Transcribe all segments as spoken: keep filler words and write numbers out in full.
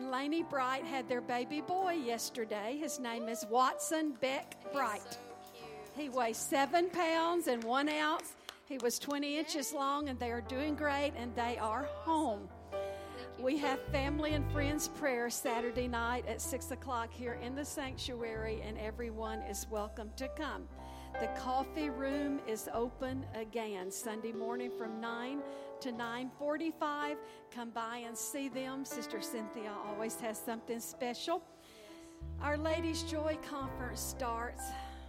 and Lainey Bright had their baby boy yesterday. His name is Watson Beck Bright. So he weighs seven pounds and one ounce. He was twenty inches long, and they are doing great, and they are home. We have family and friends prayer Saturday night at six o'clock here in the sanctuary, and everyone is welcome to come. The coffee room is open again Sunday morning from nine to nine forty-five. Come by and see them. Sister Cynthia always has something special. Our Ladies' Joy Conference starts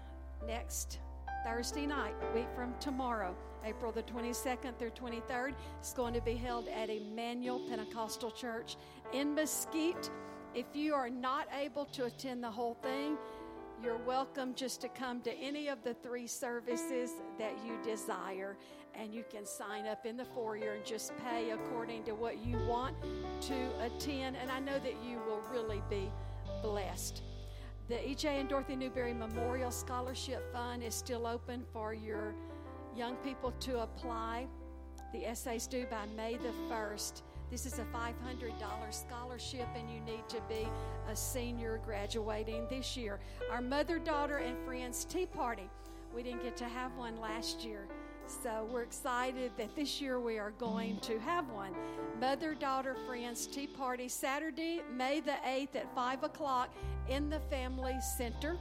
next Thursday night, a week from tomorrow, April the twenty-second through twenty-third. It's going to be held at Emmanuel Pentecostal Church in Mesquite. If you are not able to attend the whole thing, you're welcome just to come to any of the three services that you desire, and you can sign up in the foyer and just pay according to what you want to attend, and I know that you will really be blessed. The E J and Dorothy Newberry Memorial Scholarship Fund is still open for your young people to apply. The essays due by May the first. This is a five hundred dollars scholarship, and you need to be a senior graduating this year. Our Mother, Daughter, and Friends Tea Party. We didn't get to have one last year, so we're excited that this year we are going to have one. Mother, Daughter, Friends Tea Party, Saturday, May the eighth at five o'clock in the Family Center.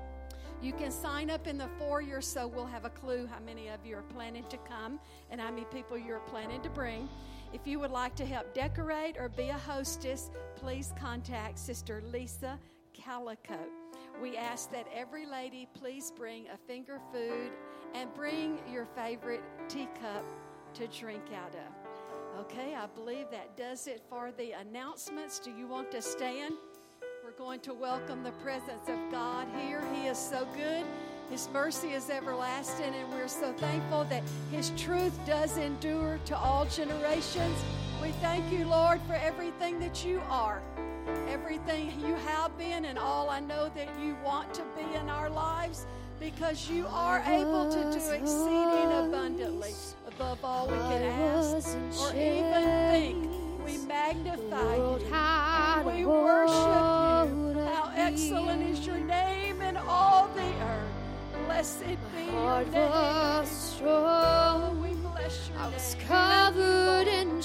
You can sign up in the foyer, so we'll have a clue how many of you are planning to come and how many people you're planning to bring. If you would like to help decorate or be a hostess, please contact Sister Lisa Calico. We ask that every lady please bring a finger food and bring your favorite teacup to drink out of. Okay, I believe that does it for the announcements. Do you want to stand? We're going to welcome the presence of God here. He is so good. His mercy is everlasting, and we're so thankful that His truth does endure to all generations. We thank you, Lord, for everything that you are, everything you have been, and all I know that you want to be in our lives, because you are able to do exceeding abundantly above all we can ask or even think. We magnify you. We worship you. How excellent is your name in all the earth. Blessed be your name. Oh, we bless your name. I was covered in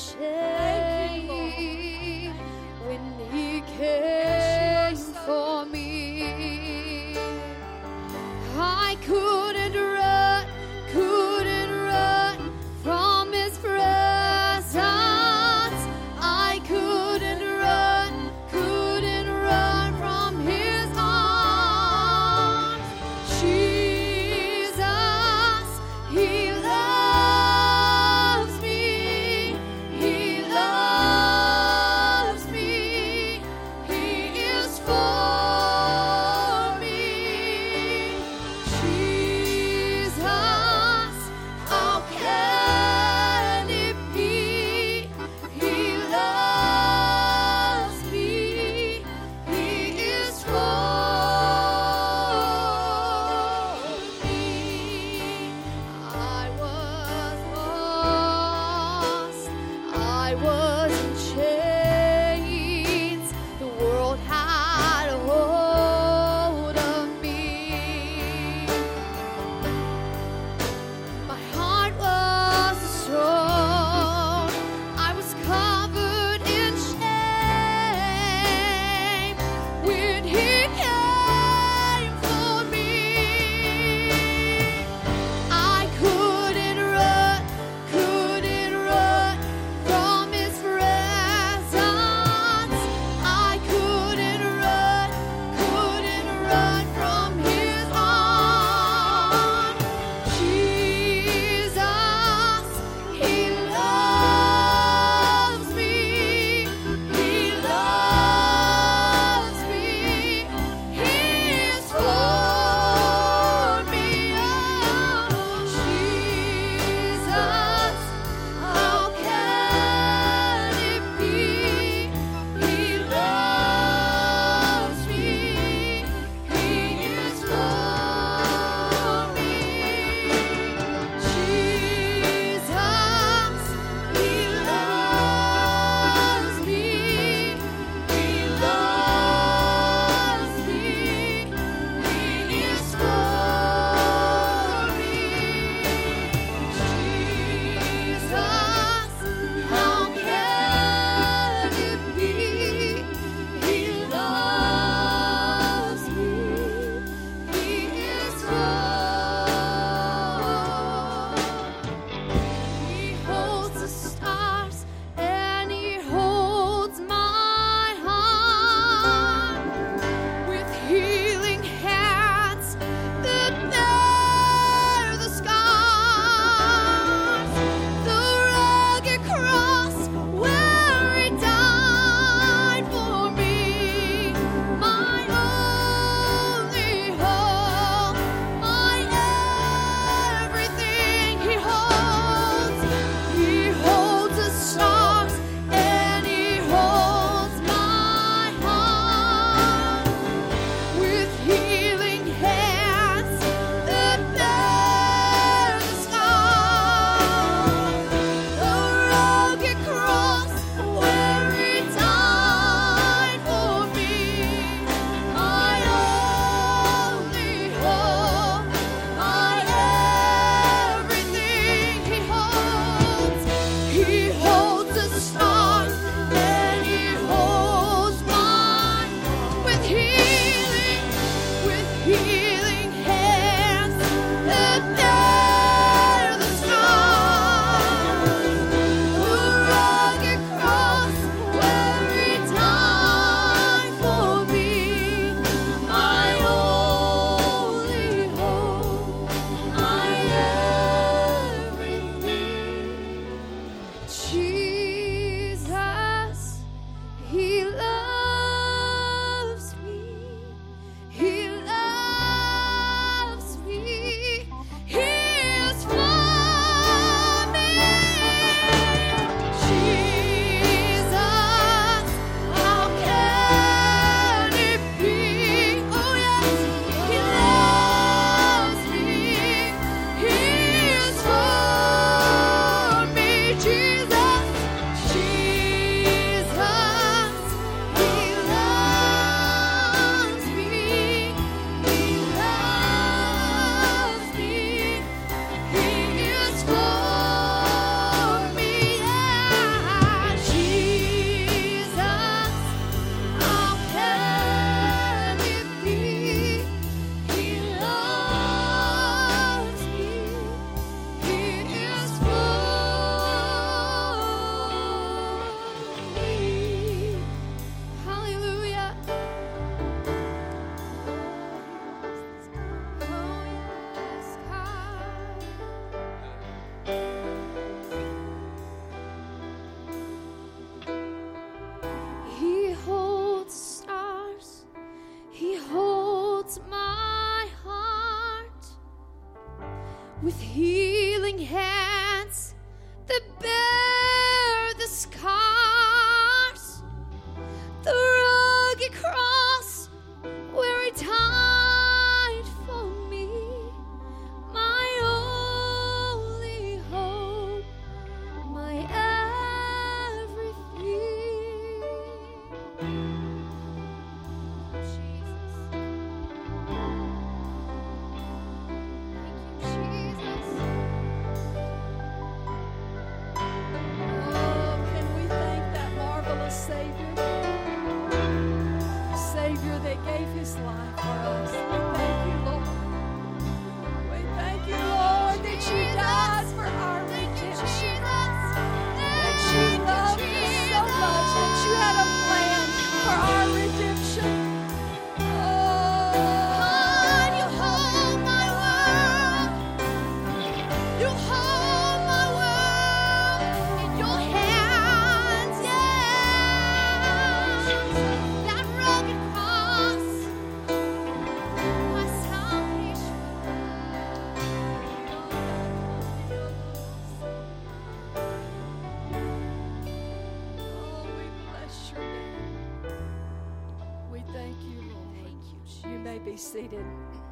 shame when He came for me. I couldn't run, couldn't run from His presence. I couldn't run, couldn't run from His arms. Jesus, He loves me, He loves with healing hands that bear the scars, the rugged cross where He died for me, my only hope, my everything. Jesus. Oh, can we thank that marvelous Savior? Savior that gave His life for us. We thank you, Lord. We thank you, Lord, that you died for our redemption. That you loved us so much, that you had a plan for our redemption. God, you hold my world. You hold my world in your hands, yeah. That rugged cross, my salvation. Oh, we bless your name. We thank you, Lord. Thank you, Jesus. You may be seated.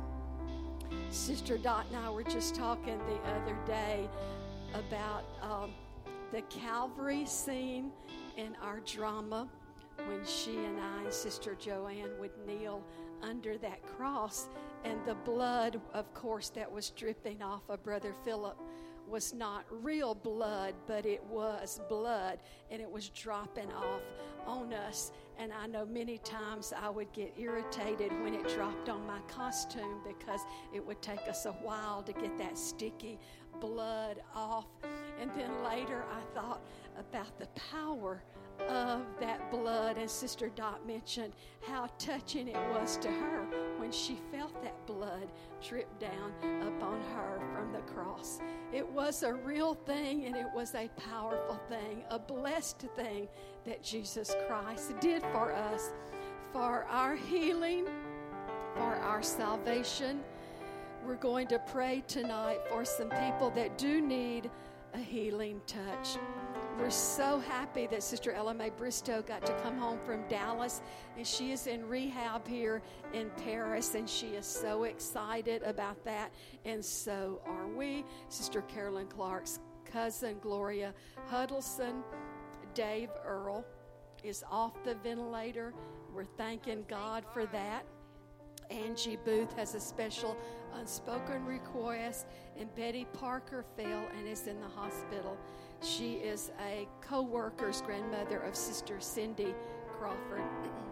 Sister Dot and I were just talking the other day about um, the Calvary scene in our drama when she and I and Sister Joanne would kneel under that cross, and the blood, of course, that was dripping off of Brother Philip was not real blood, but it was blood, and it was dropping off on us. And I know many times I would get irritated when it dropped on my costume because it would take us a while to get that sticky blood off. And then later I thought about the power of that blood, and Sister Dot mentioned how touching it was to her when she felt that blood drip down upon her from the cross. It was a real thing, and it was a powerful thing, a blessed thing that Jesus Christ did for us, for our healing, for our salvation. We're going to pray tonight for some people that do need a healing touch. We're so happy that Sister Ella Mae Bristow got to come home from Dallas, and she is in rehab here in Paris, and she is so excited about that, and so are we. Sister Carolyn Clark's cousin, Gloria Huddleston, Dave Earl, is off the ventilator. We're thanking God for that. Angie Booth has a special unspoken request, and Betty Parker fell and is in the hospital. She is a co-worker's grandmother of Sister Cindy Crawford.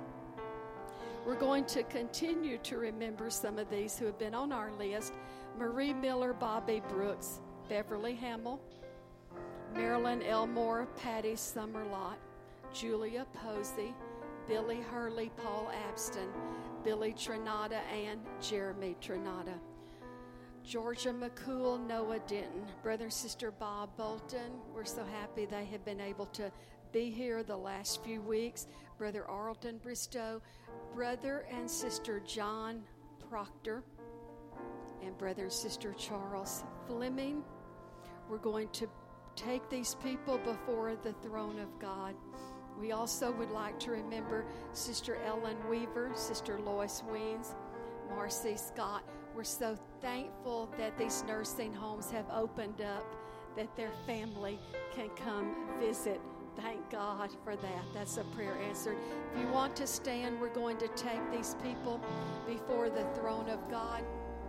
We're going to continue to remember some of these who have been on our list. Marie Miller, Bobby Brooks, Beverly Hamill, Marilyn Elmore, Patty Summerlot, Julia Posey, Billy Hurley, Paul Abston, Billy Trinata, and Jeremy Trinata. Georgia McCool, Noah Denton, Brother and Sister Bob Bolton. We're so happy they have been able to be here the last few weeks. Brother Arlton Bristow, Brother and Sister John Proctor, and Brother and Sister Charles Fleming. We're going to take these people before the throne of God. We also would like to remember Sister Ellen Weaver, Sister Lois Weens, Marcy Scott. We're so thankful that these nursing homes have opened up, that their family can come visit. Thank God for that. That's a prayer answered. If you want to stand, we're going to take these people before the throne of God.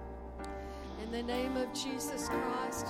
In the name of Jesus Christ.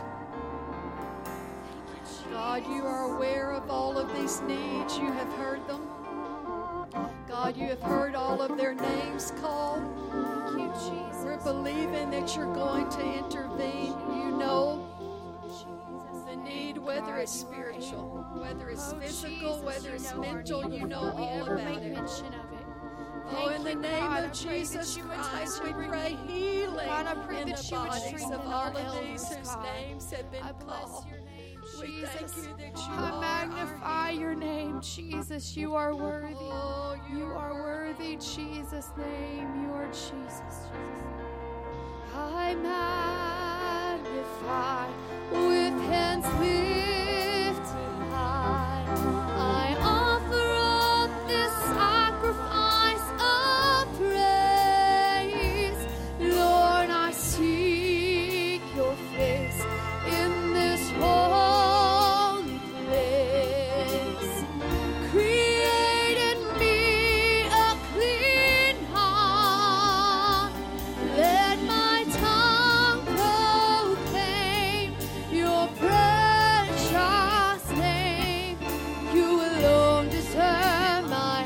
God, you are aware of all of these needs. You have heard them. God, you have heard all of their names called. Thank you, Jesus. We're believing that you're going to intervene. You know the need, whether it's spiritual, whether it's Oh, physical, Jesus, whether you it's know our mental, need you know before we all ever about make it. mention of it. Oh, Thank in the you, name God. I of pray Jesus that you would Christ, touch we every pray need. healing God, I pray in that the you would bodies strengthen of our all of elders, these whose God. names have been I bless called. your name, We thank Jesus. you that you I are magnify our your name, Jesus. You are worthy. Oh, You are worthy, Jesus' name. You are Jesus. Jesus. I magnify with hands lifted high. I offer up this sacrifice of praise. Lord, I seek your face in this holy place. Create in me a clean heart. Let my tongue proclaim your precious name. You alone deserve my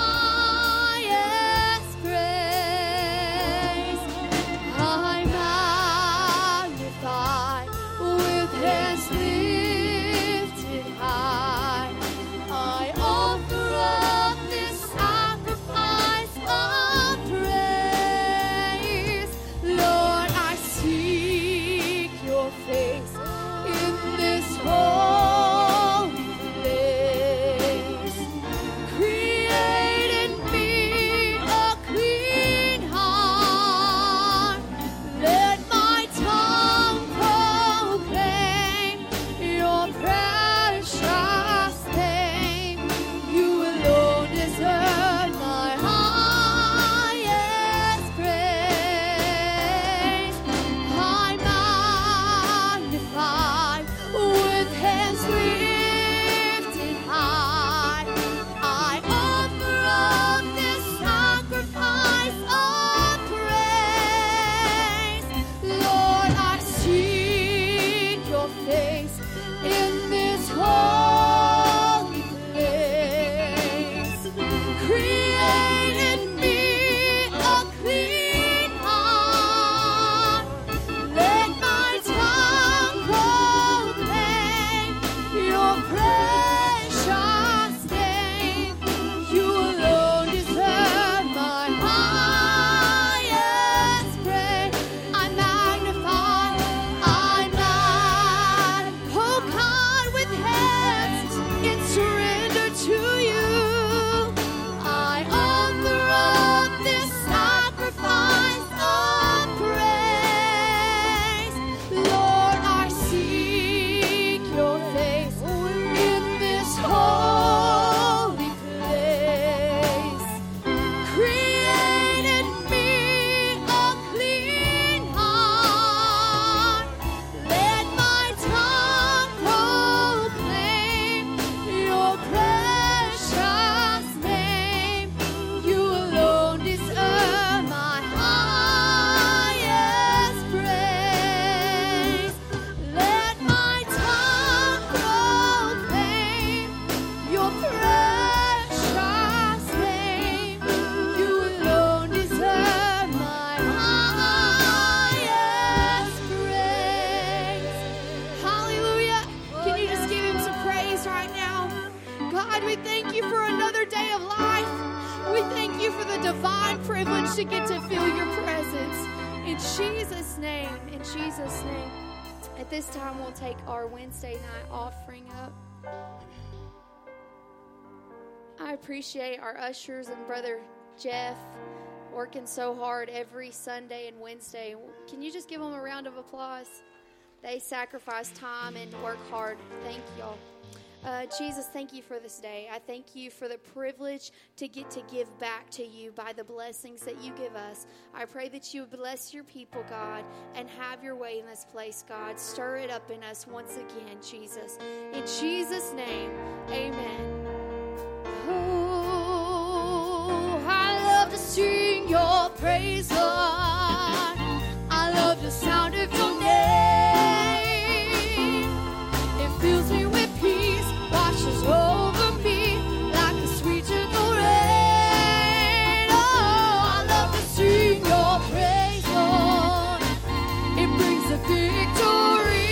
highest praise. I magnify with hands lifted high. I offer up this sacrifice of praise. Lord, I seek your face in this holy place. Create in me a clean heart. Let my tongue proclaim your precious name. You alone deserve my highest praise. I magnify with hands lifted high. I offer up this sacrifice of praise. Lord, I seek your face in this holy place. Create in me a clean heart. Let my tongue proclaim your precious name. You alone deserve my highest praise. I magnify, I magnify, oh God, with hands in surrender to you. I offer up this sacrifice of praise. Lord, I seek your face in this holy place. Create in me a clean heart. Let my tongue proclaim your precious name. You alone deserve my highest praise. Let my tongue proclaim your precious name. You alone deserve my highest praise. Hallelujah. Can you just give him some praise right now? God, we thank you for another day of life. We thank you for the divine privilege to get to feel your presence. In Jesus' name, in Jesus' name. At this time, we'll take our Wednesday night offering up. I appreciate our ushers and Brother Jeff working so hard every Sunday and Wednesday. Can you just give them a round of applause? They sacrifice time and work hard. Thank y'all. Uh, Jesus, thank you for this day. I thank you for the privilege to get to give back to you by the blessings that you give us. I pray that you would bless your people, God, and have your way in this place, God. Stir it up in us once again, Jesus. In Jesus' name, amen. Oh, I love to sing your praise, Lord. I love the sound of your name. It fills me with peace, washes over me like a sweet gentle rain. Oh, I love to sing your praise, Lord. It brings a victory.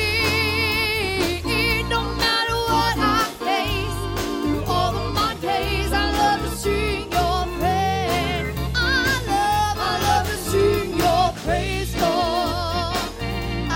No matter what I face, through all of my days, I love to sing your praise. I love, I love to sing your praise, Lord.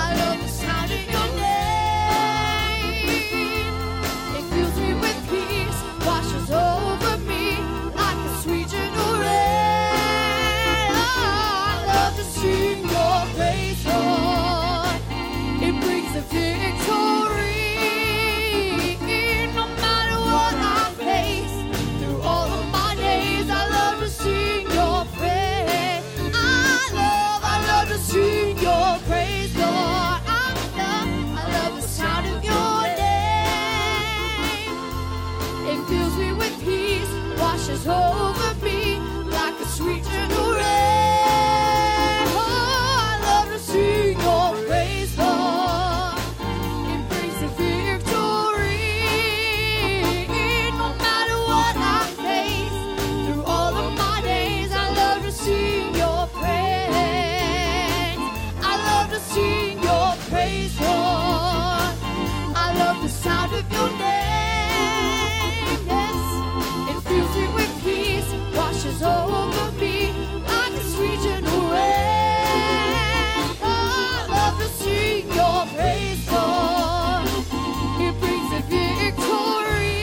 sweet gentle rain. Oh, I love to sing your praise, Lord. It brings the victory. No matter what I face, through all of my days, I love to sing your praise. I love to sing your praise, Lord. I love the sound of your name. Yes, it fills me with peace, washes over me like a sweet gentle rain. Oh, I love to sing your praise, Lord. It brings a victory.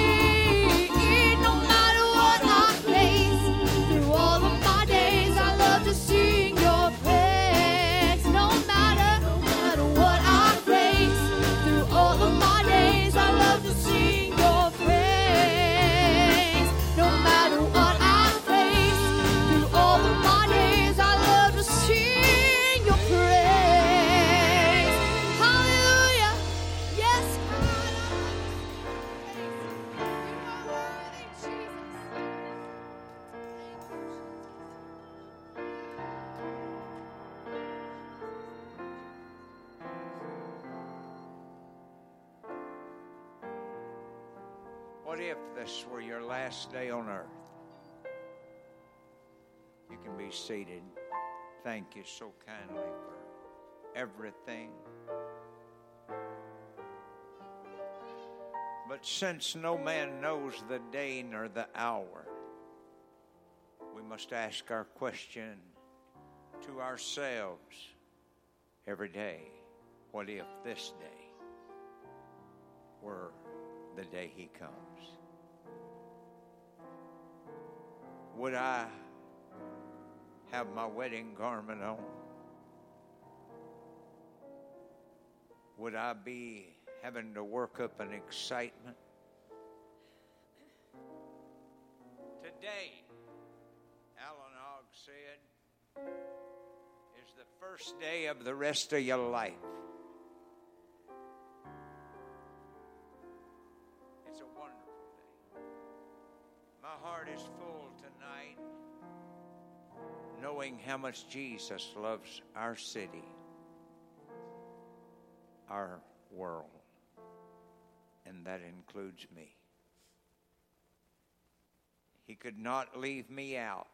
No matter what I face, through all of my days, I love to sing your praise. No matter, no matter what I face, through all of my days, I love to sing your praise. No matter what I face, through all of my days, I love to sing your praise. Hallelujah. Yes, God. You are worthy, Jesus. What if this were your last day on earth? You can be seated. Thank you so kindly for everything. But since no man knows the day nor the hour, we must ask our question to ourselves every day. What if this day were the day he comes? Would I have my wedding garment on? Would I be having to work up an excitement? Today, Alan Ogg said, is the first day of the rest of your life. It's a wonderful day. My heart is full tonight, knowing how much Jesus loves our city, our world, and that includes me. He could not leave me out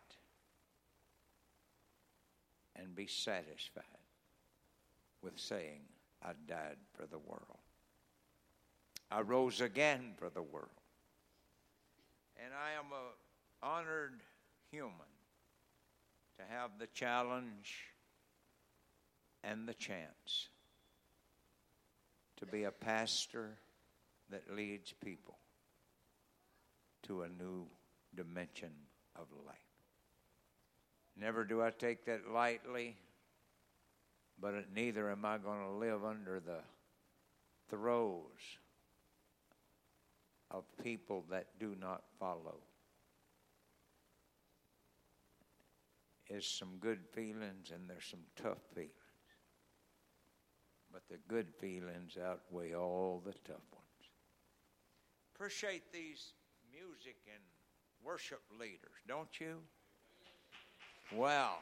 and be satisfied with saying, I died for the world. I rose again for the world. And I am an honored human to have the challenge and the chance to be a pastor that leads people to a new dimension of life. Never do I take that lightly, but neither am I going to live under the throes of people that do not follow. There's some good feelings and there's some tough feelings. But the good feelings outweigh all the tough ones. Appreciate these music and worship leaders, don't you? Well,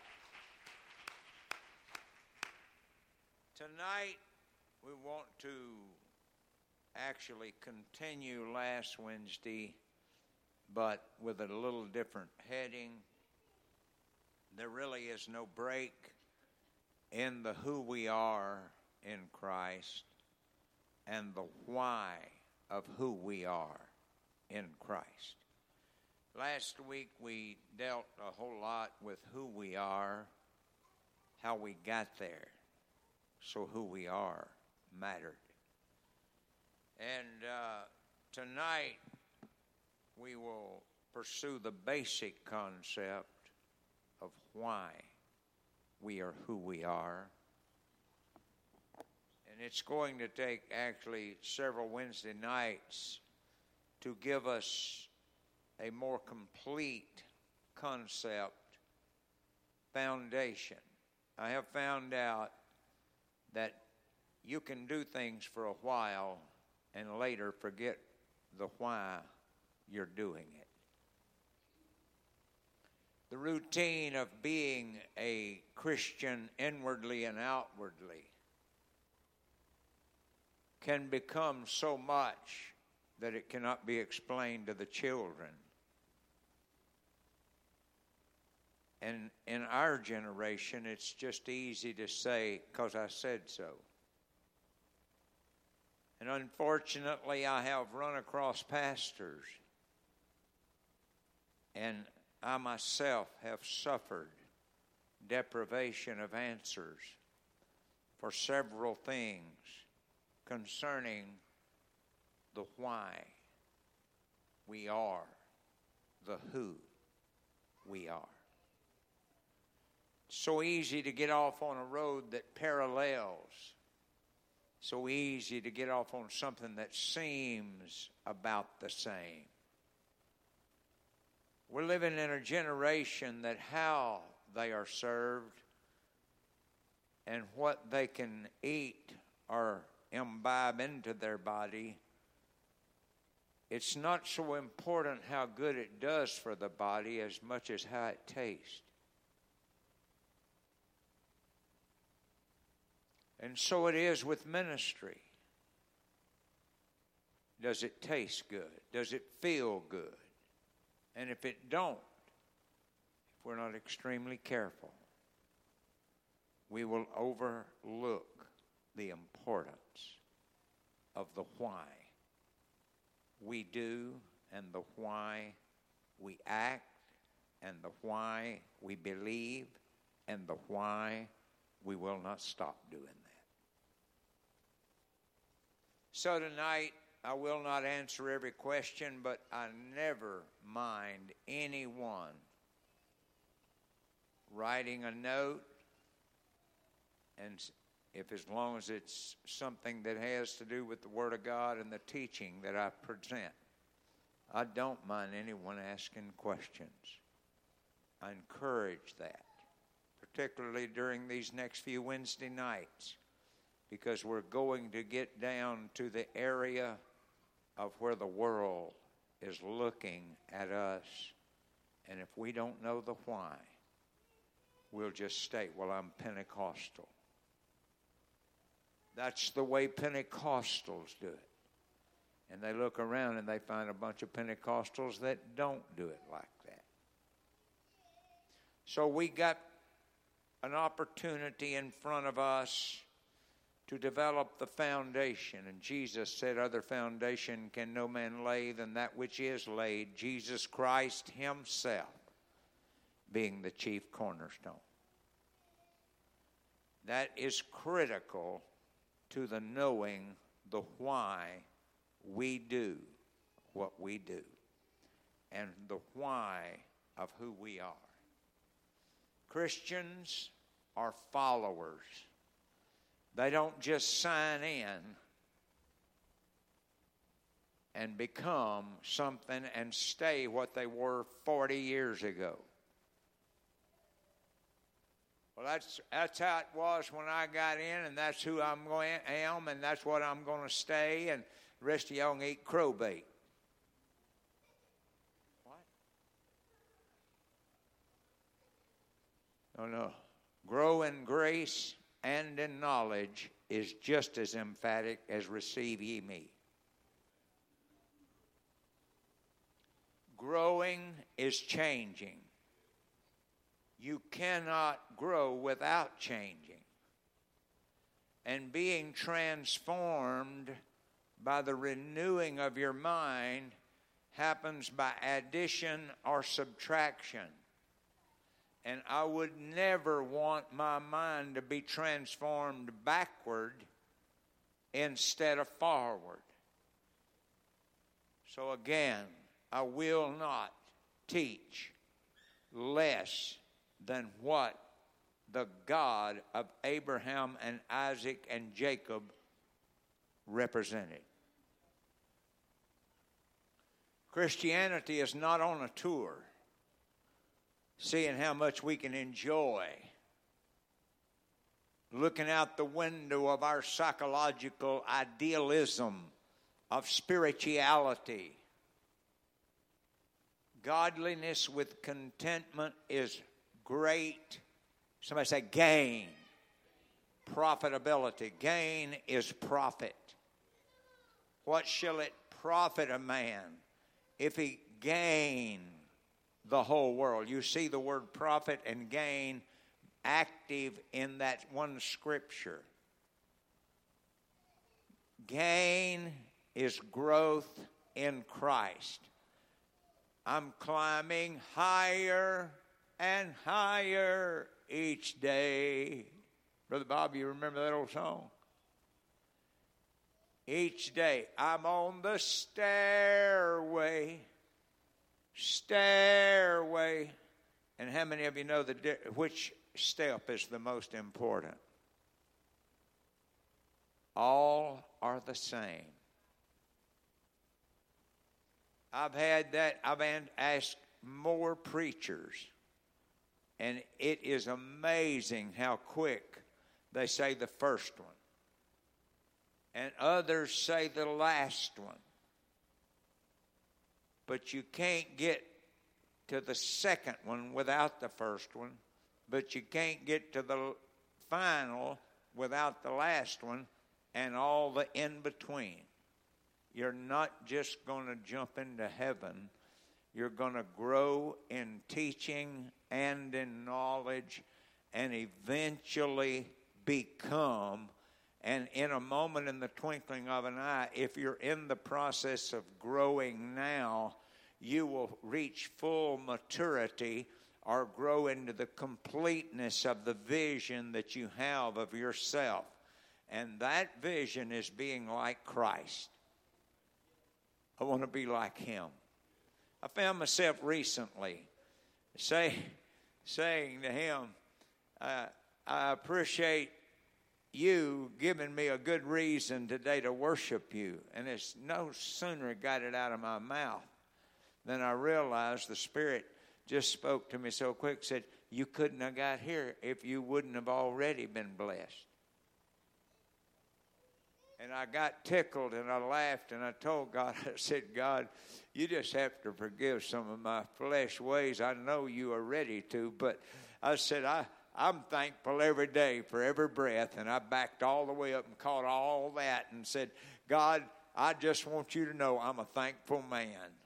tonight we want to actually continue last Wednesday, but with a little different heading. There really is no break in the who we are in Christ and the why of who we are in Christ. Last week we dealt a whole lot with who we are, how we got there, so who we are mattered. And uh, tonight we will pursue the basic concept of why we are who we are. And it's going to take actually several Wednesday nights to give us a more complete concept foundation. I have found out that you can do things for a while and later forget the why you're doing it. The routine of being a Christian inwardly and outwardly can become so much that it cannot be explained to the children. And in our generation, it's just easy to say, because I said so. And unfortunately, I have run across pastors, and I myself have suffered deprivation of answers for several things concerning the why we are, the who we are. So easy to get off on a road that parallels. So easy to get off on something that seems about the same. We're living in a generation that how they are served and what they can eat or imbibe into their body, it's not so important how good it does for the body as much as how it tastes. And so it is with ministry. Does it taste good? Does it feel good? And if it don't, if we're not extremely careful, we will overlook the importance of the why we do and the why we act and the why we believe and the why we will not stop doing that. So tonight, I will not answer every question, but I never mind anyone writing a note, and if as long as it's something that has to do with the Word of God and the teaching that I present, I don't mind anyone asking questions. I encourage that, particularly during these next few Wednesday nights, because we're going to get down to the area of where the world is looking at us. And if we don't know the why, we'll just state, well, I'm Pentecostal. That's the way Pentecostals do it. And they look around and they find a bunch of Pentecostals that don't do it like that. So we got an opportunity in front of us to develop the foundation. And Jesus said, other foundation can no man lay than that which is laid, Jesus Christ himself being the chief cornerstone. That is critical to the knowing the why we do what we do and the why of who we are. Christians are followers. They don't just sign in and become something and stay what they were forty years ago. Well, that's that's how it was when I got in, and that's who I'm going am, and that's what I'm going to stay, and the rest of y'all can eat crow bait. What? No, no. Grow in grace and in knowledge is just as emphatic as receive ye me. Growing is changing. You cannot grow without changing. And being transformed by the renewing of your mind happens by addition or subtraction. And I would never want my mind to be transformed backward instead of forward. So again, I will not teach less than what the God of Abraham and Isaac and Jacob represented. Christianity is not on a tour, seeing how much we can enjoy, looking out the window of our psychological idealism of spirituality. Godliness with contentment is great. Somebody say gain. Profitability. Gain is profit. What shall it profit a man if he gain the whole world? You see the word profit and gain active in that one scripture. Gain is growth in Christ. I'm climbing higher and higher each day. Brother Bob, you remember that old song? Each day I'm on the stairway, stairway. And how many of you know the which step is the most important? All are the same. I've had that, I've asked more preachers, and it is amazing how quick they say the first one. And others say the last one. But you can't get to the second one without the first one. But you can't get to the final without the last one and all the in-between. You're not just going to jump into heaven. You're going to grow in teaching and in knowledge and eventually become. And in a moment, in the twinkling of an eye, if you're in the process of growing now, you will reach full maturity or grow into the completeness of the vision that you have of yourself. And that vision is being like Christ. I want to be like him. I found myself recently say, saying to him, uh, I appreciate you giving me a good reason today to worship you. And it's no sooner got it out of my mouth than I realized the Spirit just spoke to me so quick, said, you couldn't have got here if you wouldn't have already been blessed. And I got tickled and I laughed and I told God, I said, God, you just have to forgive some of my flesh ways. I know you are ready to, but I said, I, I'm thankful every day for every breath. And I backed all the way up and caught all that and said, God, I just want you to know I'm a thankful man.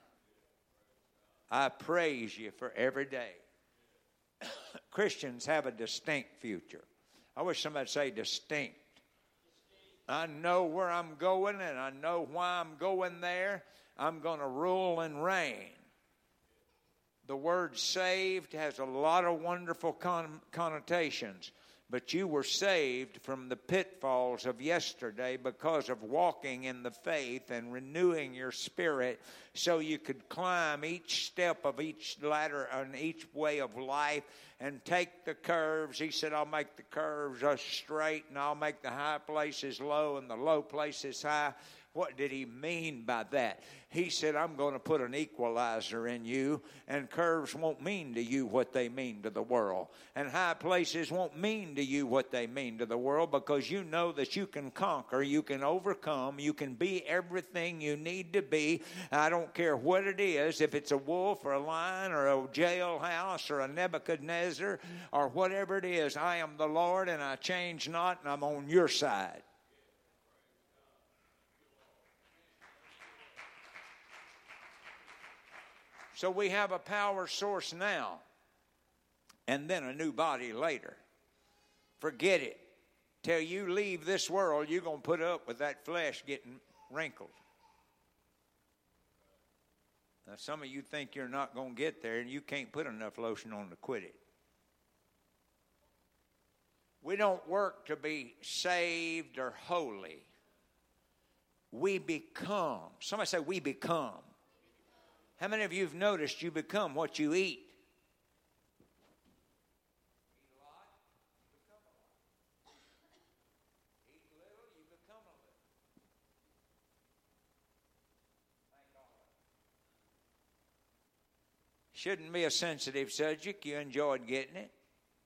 I praise you for every day. Christians have a distinct future. I wish somebody would say distinct. I know where I'm going, and I know why I'm going there. I'm going to rule and reign. The word saved has a lot of wonderful con- connotations, but you were saved from the pitfalls of yesterday because of walking in the faith and renewing your spirit so you could climb each step of each ladder and each way of life and take the curves. He said, I'll make the curves straight and I'll make the high places low and the low places high. What did he mean by that? He said, I'm going to put an equalizer in you, and curves won't mean to you what they mean to the world. And high places won't mean to you what they mean to the world, because you know that you can conquer, you can overcome, you can be everything you need to be. I don't care what it is, if it's a wolf or a lion or a jailhouse or a Nebuchadnezzar or whatever it is. I am the Lord and I change not, and I'm on your side. So we have a power source now, and then a new body later. Forget it. Till you leave this world, you're going to put up with that flesh getting wrinkled. Now, some of you think you're not going to get there, and you can't put enough lotion on to quit it. We don't work to be saved or holy. We become. Somebody say, we become. How many of you have noticed you become what you eat? Eat a lot, you become a lot. Eat little, you become a little. Thank God. Shouldn't be a sensitive subject. You enjoyed getting it.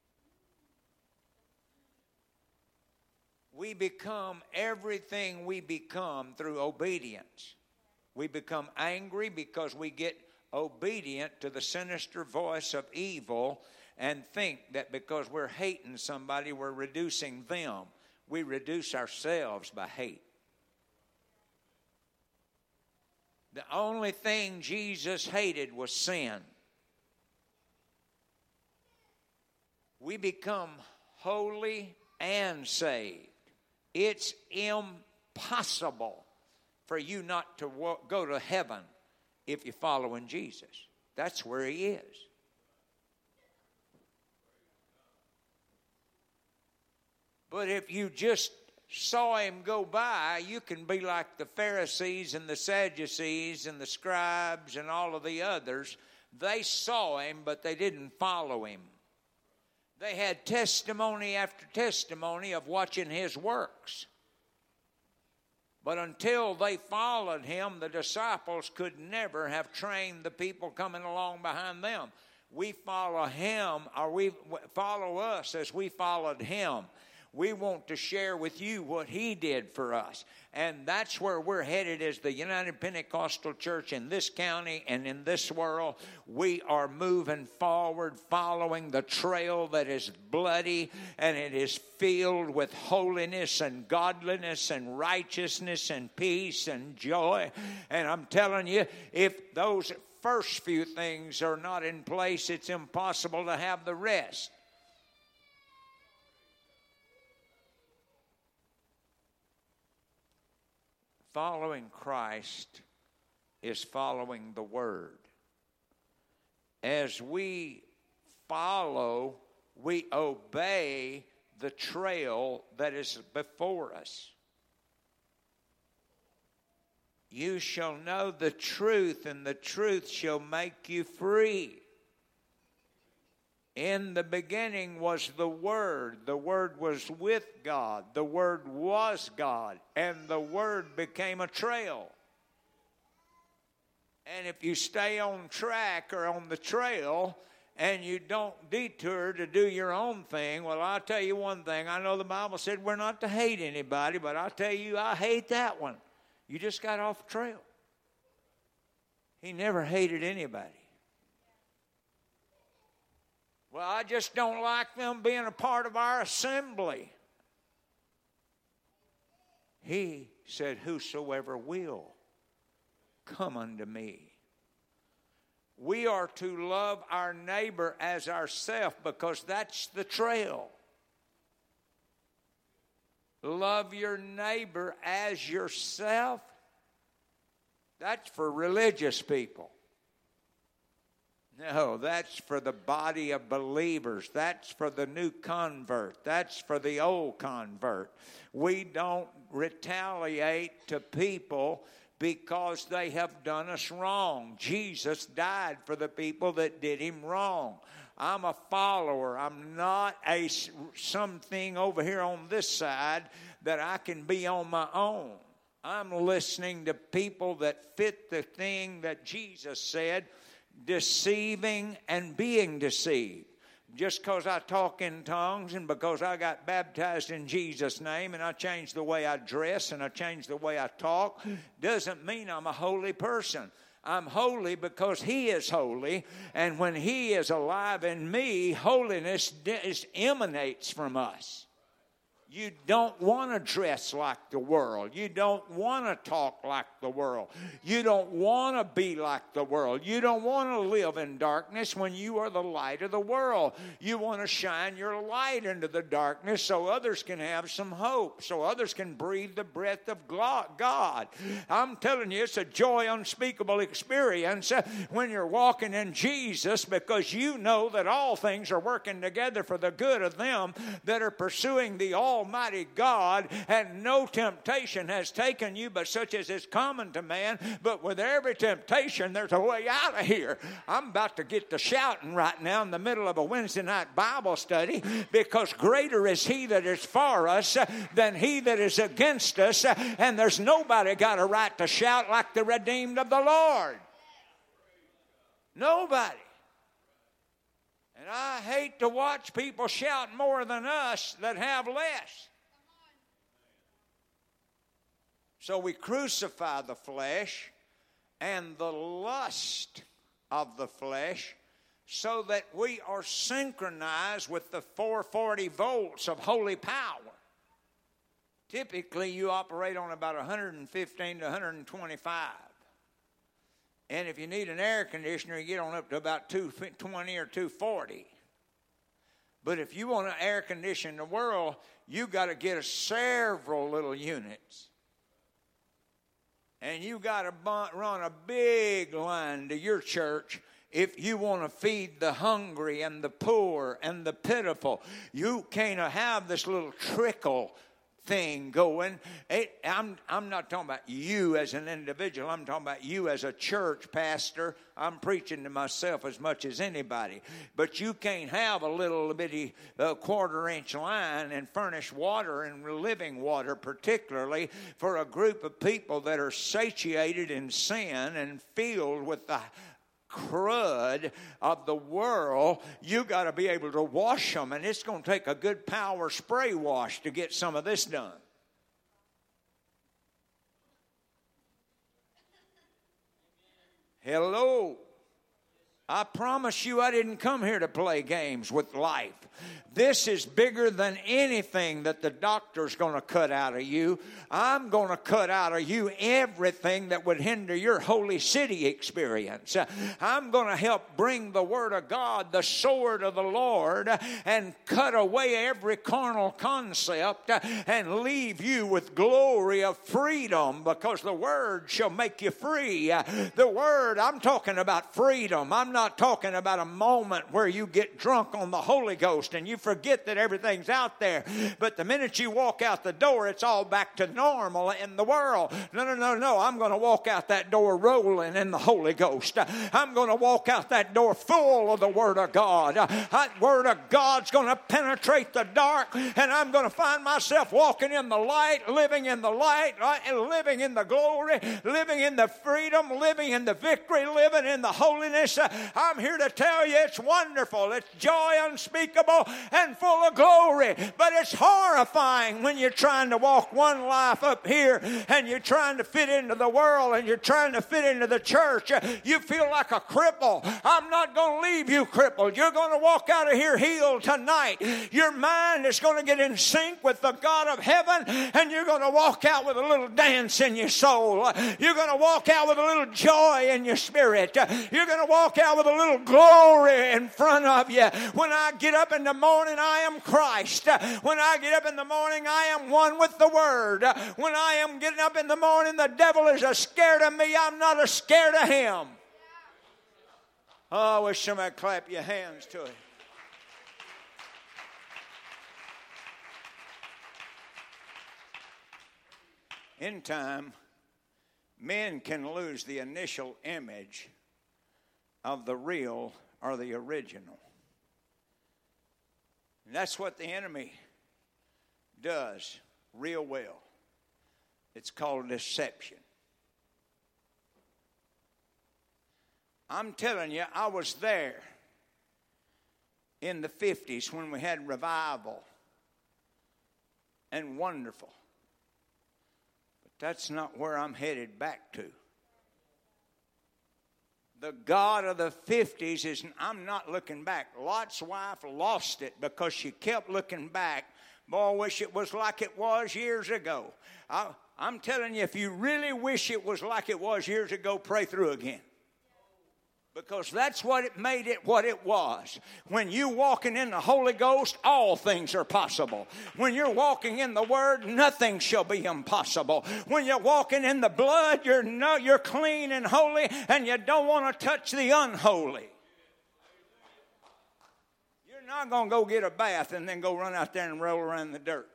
We become everything we become through obedience. We become angry because we get obedient to the sinister voice of evil and think that because we're hating somebody, we're reducing them. We reduce ourselves by hate. The only thing Jesus hated was sin. We become holy and saved. It's impossible for you not to walk, go to heaven if you're following Jesus. That's where he is. But if you just saw him go by, you can be like the Pharisees and the Sadducees and the scribes and all of the others. They saw him, but they didn't follow him. They had testimony after testimony of watching his works. But until they followed him, the disciples could never have trained the people coming along behind them. We follow him, or we follow us as we followed him. We want to share with you what he did for us. And that's where we're headed as the United Pentecostal Church in this county and in this world. We are moving forward, following the trail that is bloody, and it is filled with holiness and godliness and righteousness and peace and joy. And I'm telling you, if those first few things are not in place, it's impossible to have the rest. Following Christ is following the Word. As we follow, we obey the trail that is before us. You shall know the truth, and the truth shall make you free. In the beginning was the Word. The Word was with God. The Word was God. And the Word became a trail. And if you stay on track or on the trail and you don't detour to do your own thing, well, I'll tell you one thing. I know the Bible said we're not to hate anybody, but I'll tell you, I hate that one. You just got off the trail. He never hated anybody. Well, I just don't like them being a part of our assembly. He said, whosoever will, come unto me. We are to love our neighbor as ourselves because that's the trail. Love your neighbor as yourself. That's for religious people. No, that's for the body of believers. That's for the new convert. That's for the old convert. We don't retaliate to people because they have done us wrong. Jesus died for the people that did him wrong. I'm a follower. I'm not a something over here on this side that I can be on my own. I'm listening to people that fit the thing that Jesus said, deceiving and being deceived. Just because I talk in tongues and because I got baptized in Jesus' name and I changed the way I dress and I changed the way I talk doesn't mean I'm a holy person. I'm holy because he is holy, and when he is alive in me, holiness emanates from us. You don't want to dress like the world. You don't want to talk like the world. You don't want to be like the world. You don't want to live in darkness when you are the light of the world. You want to shine your light into the darkness so others can have some hope, so others can breathe the breath of God. I'm telling you, it's a joy unspeakable experience when you're walking in Jesus, because you know that all things are working together for the good of them that are pursuing the all Almighty God, and no temptation has taken you but such as is common to man. But with every temptation, there's a way out of here. I'm about to get to shouting right now in the middle of a Wednesday night Bible study, because greater is he that is for us than he that is against us. And there's nobody got a right to shout like the redeemed of the Lord. Nobody. And I hate to watch people shout more than us that have less. So we crucify the flesh and the lust of the flesh, so that we are synchronized with the four hundred forty volts of holy power. Typically, you operate on about one hundred fifteen to one hundred twenty-five. And if you need an air conditioner, you get on up to about two twenty or two forty. But if you want to air condition the world, you got to get a several little units. And you got to run a big line to your church if you want to feed the hungry and the poor and the pitiful. You can't have this little trickle thing going. It, I'm, I'm not talking about you as an individual. I'm talking about you as a church pastor. I'm preaching to myself as much as anybody. But you can't have a little bitty uh, quarter inch line and furnish water and living water, particularly for a group of people that are satiated in sin and filled with the crud of the world. You got to be able to wash them, and it's going to take a good power spray wash to get some of this done. Hello. I promise you I didn't come here to play games with life. This is bigger than anything that the doctor's going to cut out of you. I'm going to cut out of you everything that would hinder your Holy City experience. I'm going to help bring the Word of God, the sword of the Lord, and cut away every carnal concept and leave you with glory of freedom, because the Word shall make you free. The Word, I'm talking about freedom. I'm not talking about a moment where you get drunk on the Holy Ghost and you forget that everything's out there. But the minute you walk out the door, it's all back to normal in the world. No, no, no, no. I'm going to walk out that door rolling in the Holy Ghost. I'm going to walk out that door full of the Word of God. That Word of God's going to penetrate the dark, and I'm going to find myself walking in the light, living in the light, living in the glory, living in the freedom, living in the victory, living in the holiness. I'm here to tell you it's wonderful. It's joy unspeakable and full of glory. But it's horrifying when you're trying to walk one life up here and you're trying to fit into the world and you're trying to fit into the church. You feel like a cripple. I'm not going to leave you crippled. You're going to walk out of here healed tonight. Your mind is going to get in sync with the God of heaven, and you're going to walk out with a little dance in your soul. You're going to walk out with a little joy in your spirit. You're going to walk out with a little glory in front of you. When I get up in the morning, I am Christ. When I get up in the morning, I am one with the Word. When I am getting up in the morning, the devil is a scared of me. I'm not a scared of him. Oh, I wish somebody clap your hands to it. In time, men can lose the initial image of the real or the original. And that's what the enemy does real well. It's called deception. I'm telling you, I was there in the fifties when we had revival and wonderful. But that's not where I'm headed back to. The God of the fifties is, I'm not looking back. Lot's wife lost it because she kept looking back. Boy, I wish it was like it was years ago. I, I'm telling you, if you really wish it was like it was years ago, pray through again. Because that's what it made it what it was. When you're walking in the Holy Ghost, all things are possible. When you're walking in the Word, nothing shall be impossible. When you're walking in the blood, you're no, you're clean and holy, and you don't want to touch the unholy. You're not going to go get a bath and then go run out there and roll around in the dirt.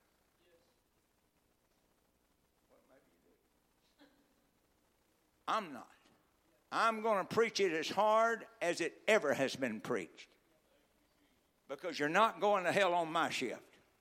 I'm not. I'm going to preach it as hard as it ever has been preached. Because you're not going to hell on my shift.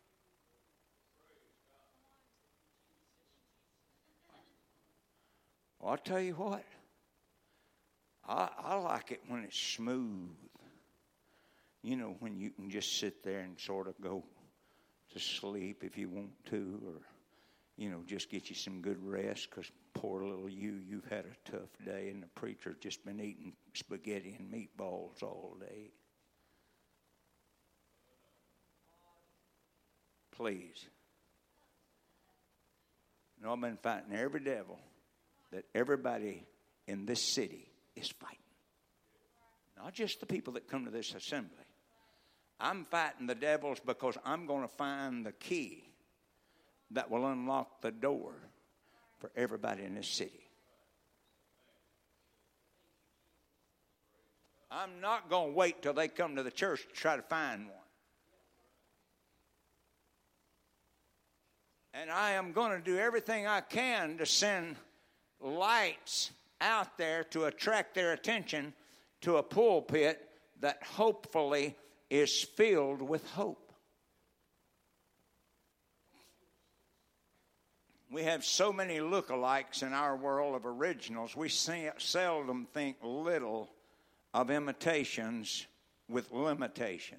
Well, I'll tell you what. I, I like it when it's smooth. You know, when you can just sit there and sort of go to sleep if you want to. Or you know, just get you some good rest, because poor little you, you've had a tough day, and the preacher's just been eating spaghetti and meatballs all day. Please. You know, I've been fighting every devil that everybody in this city is fighting. Not just the people that come to this assembly. I'm fighting the devils because I'm going to find the key that will unlock the door for everybody in this city. I'm not going to wait till they come to the church to try to find one. And I am going to do everything I can to send lights out there to attract their attention to a pulpit that hopefully is filled with hope. We have so many lookalikes in our world of originals, we seldom think little of imitations with limitations.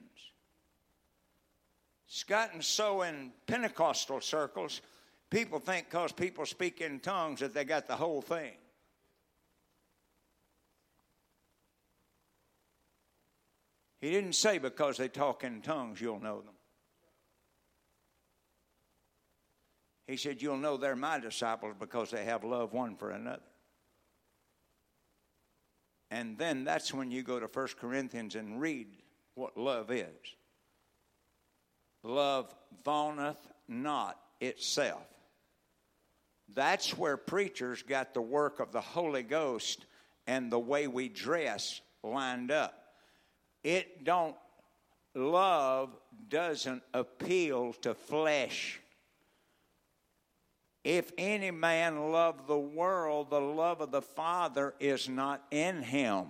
It's gotten so in Pentecostal circles, people think because people speak in tongues that they got the whole thing. He didn't say because they talk in tongues you'll know them. He said you'll know they're my disciples because they have love one for another. And then that's when you go to First Corinthians and read what love is. Love vauneth not itself. That's where preachers got the work of the Holy Ghost and the way we dress lined up. It don't, love doesn't appeal to flesh. If any man love the world, the love of the Father is not in him.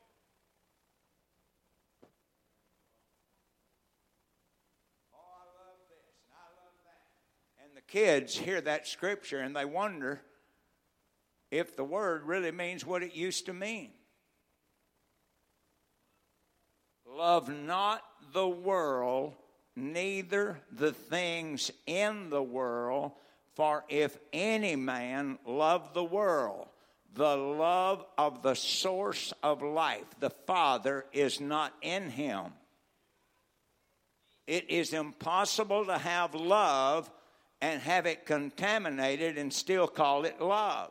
Oh, I love this and I love that. And the kids hear that scripture and they wonder if the word really means what it used to mean. Love not the world, neither the things in the world. For if any man love the world, the love of the source of life, the Father, is not in him. It is impossible to have love and have it contaminated and still call it love.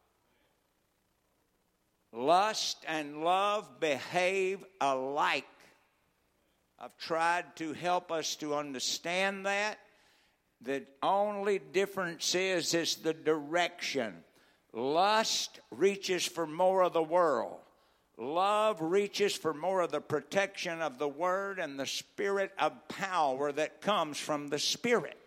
Lust and love behave alike. I've tried to help us to understand that. The only difference is, is the direction. Lust reaches for more of the world. Love reaches for more of the protection of the Word and the spirit of power that comes from the Spirit.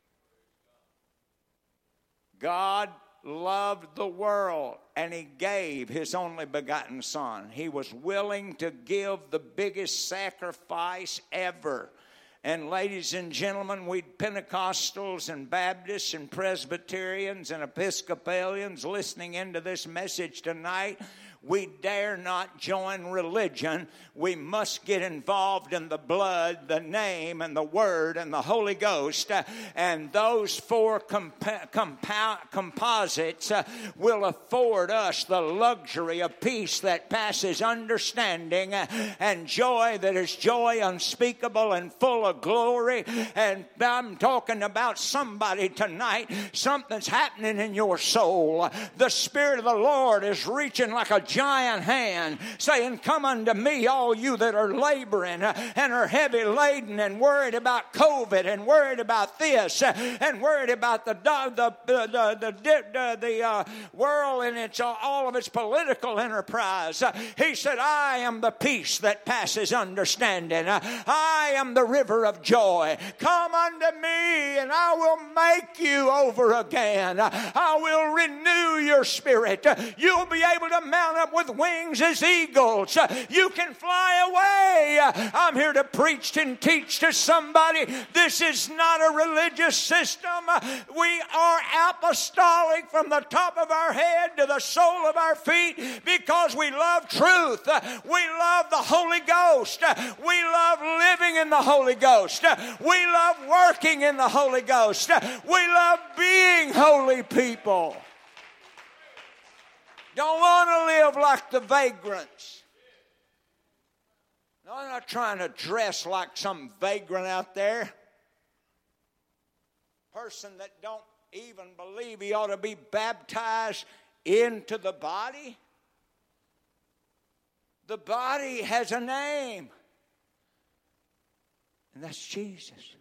God loved the world and He gave His only begotten Son. He was willing to give the biggest sacrifice ever. And ladies and gentlemen, we Pentecostals and Baptists and Presbyterians and Episcopalians listening into this message tonight, we dare not join religion. We must get involved in the blood, the name, and the Word, and the Holy Ghost. And those four comp- comp- composites uh, will afford us the luxury of peace that passes understanding uh, and joy that is joy unspeakable and full of glory. And I'm talking about somebody tonight. Something's happening in your soul. The Spirit of the Lord is reaching like a giant hand, saying, come unto me, all you that are laboring and are heavy laden and worried about COVID and worried about this and worried about the the the the, the, the uh, world and its all of its political enterprise. He said, I am the peace that passes understanding. I am the river of joy. Come unto me and I will make you over again. I will renew your spirit. You'll be able to mount up with wings as eagles. You can fly away. I'm here to preach and teach to somebody. This is not a religious system. We are apostolic from the top of our head to the sole of our feet because we love truth. We love the Holy Ghost. We love living in the Holy Ghost. We love working in the Holy Ghost. We love being holy people. Don't want to live like the vagrants. No, I'm not trying to dress like some vagrant out there. Person that don't even believe he ought to be baptized into the body. The body has a name, and that's Jesus.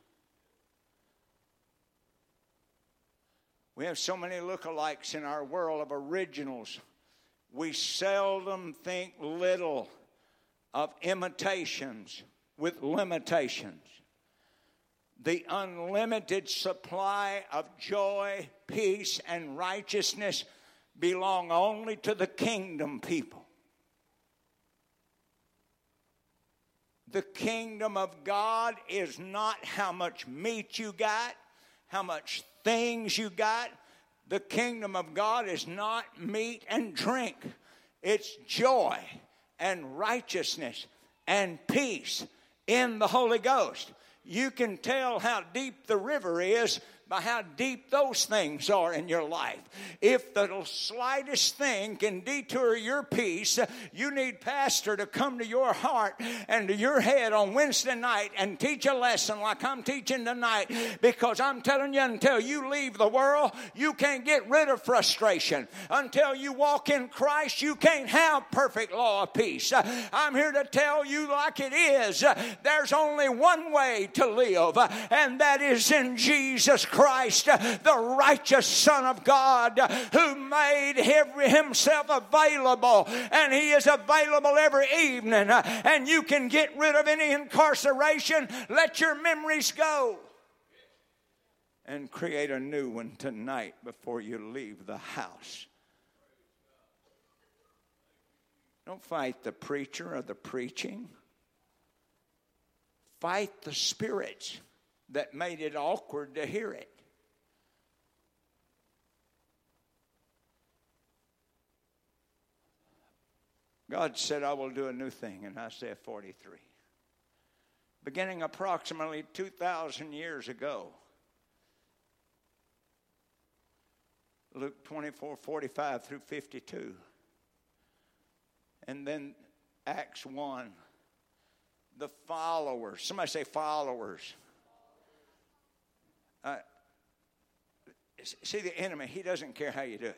We have so many lookalikes in our world of originals. We seldom think little of imitations with limitations. The unlimited supply of joy, peace, and righteousness belong only to the kingdom people. The kingdom of God is not how much meat you got, how much things you got. The kingdom of God is not meat and drink. It's joy and righteousness and peace in the Holy Ghost. You can tell how deep the river is by how deep those things are in your life. If the slightest thing can detour your peace, you need pastor to come to your heart and to your head on Wednesday night and teach a lesson like I'm teaching tonight. Because I'm telling you, until you leave the world, you can't get rid of frustration. Until you walk in Christ, you can't have perfect law of peace. I'm here to tell you like it is. There's only one way to live, and that is in Jesus Christ. Christ, the righteous Son of God, who made himself available, and he is available every evening, and you can get rid of any incarceration. Let your memories go and create a new one tonight before you leave the house. Don't fight the preacher or the preaching. Fight the spirits that made it awkward to hear it. God said, I will do a new thing in Isaiah forty-three. Beginning approximately two thousand years ago. Luke twenty-four, forty-five through fifty-two. And then Acts one. The followers. Somebody say followers. Uh, see, the enemy, he doesn't care how you do it.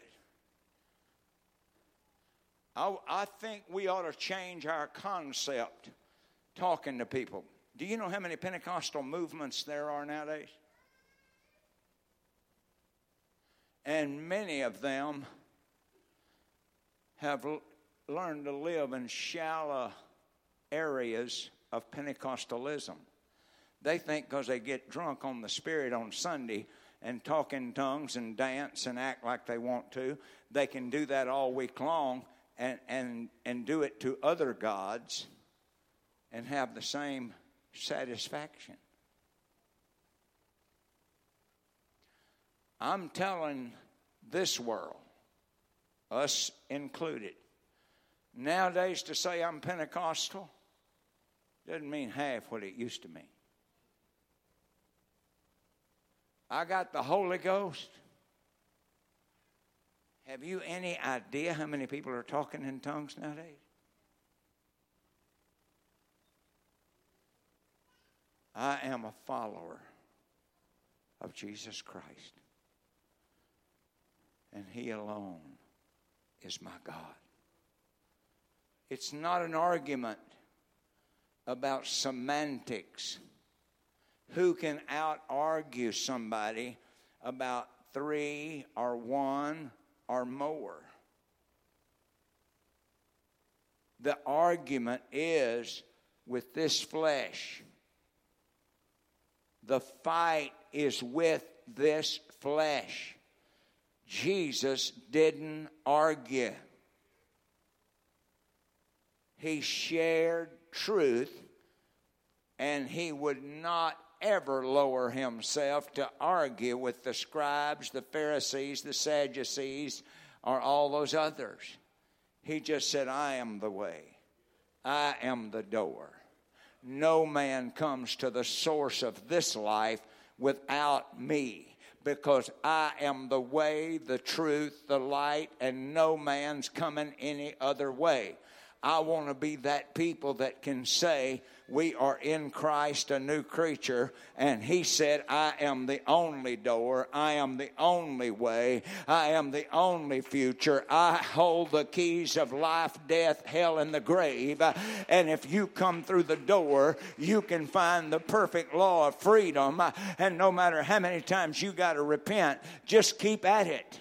I, I think we ought to change our concept talking to people. Do you know how many Pentecostal movements there are nowadays? And many of them have l- learned to live in shallow areas of Pentecostalism. They think because they get drunk on the Spirit on Sunday and talk in tongues and dance and act like they want to, they can do that all week long and, and, and do it to other gods and have the same satisfaction. I'm telling this world, us included, nowadays to say I'm Pentecostal doesn't mean half what it used to mean. I got the Holy Ghost. Have you any idea how many people are talking in tongues nowadays? I am a follower of Jesus Christ. And He alone is my God. It's not an argument about semantics. Who can out-argue somebody about three or one or more? The argument is with this flesh. The fight is with this flesh. Jesus didn't argue. He shared truth, and he would not ever lower himself to argue with the scribes, the Pharisees, the Sadducees, or all those others. He just said, I am the way. I am the door. no man comes to the source of this life without me, because I am the way, the truth, the light, and no man's coming any other way. I want to be that people that can say we are in Christ, a new creature, and he said, I am the only door, I am the only way, I am the only future, I hold the keys of life, death, hell, and the grave, and if you come through the door, you can find the perfect law of freedom, and no matter how many times you got to repent, just keep at it.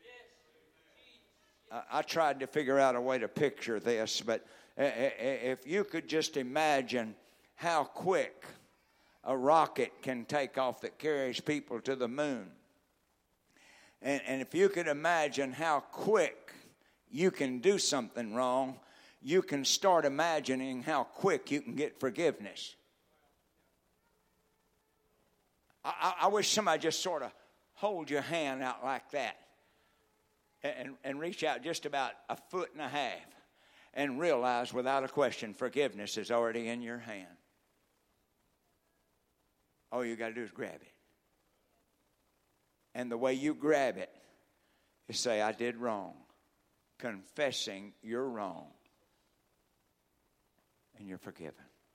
I tried to figure out a way to picture this, but if you could just imagine how quick a rocket can take off that carries people to the moon. And, and if you could imagine how quick you can do something wrong, you can start imagining how quick you can get forgiveness. I, I wish somebody just sort of hold your hand out like that. And, and reach out just about a foot and a half and realize without a question forgiveness is already in your hand. All you got to do is grab it. And the way you grab it is say, I did wrong. Confessing you're wrong. And you're forgiven.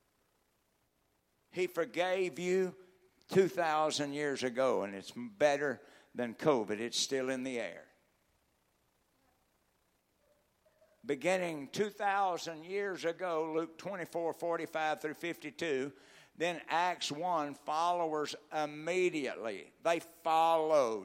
He forgave you two thousand years ago, and it's better than COVID. It's still in the air. Beginning two thousand years ago, Luke twenty-four, forty-five through fifty-two, then Acts one, followers immediately, they followed.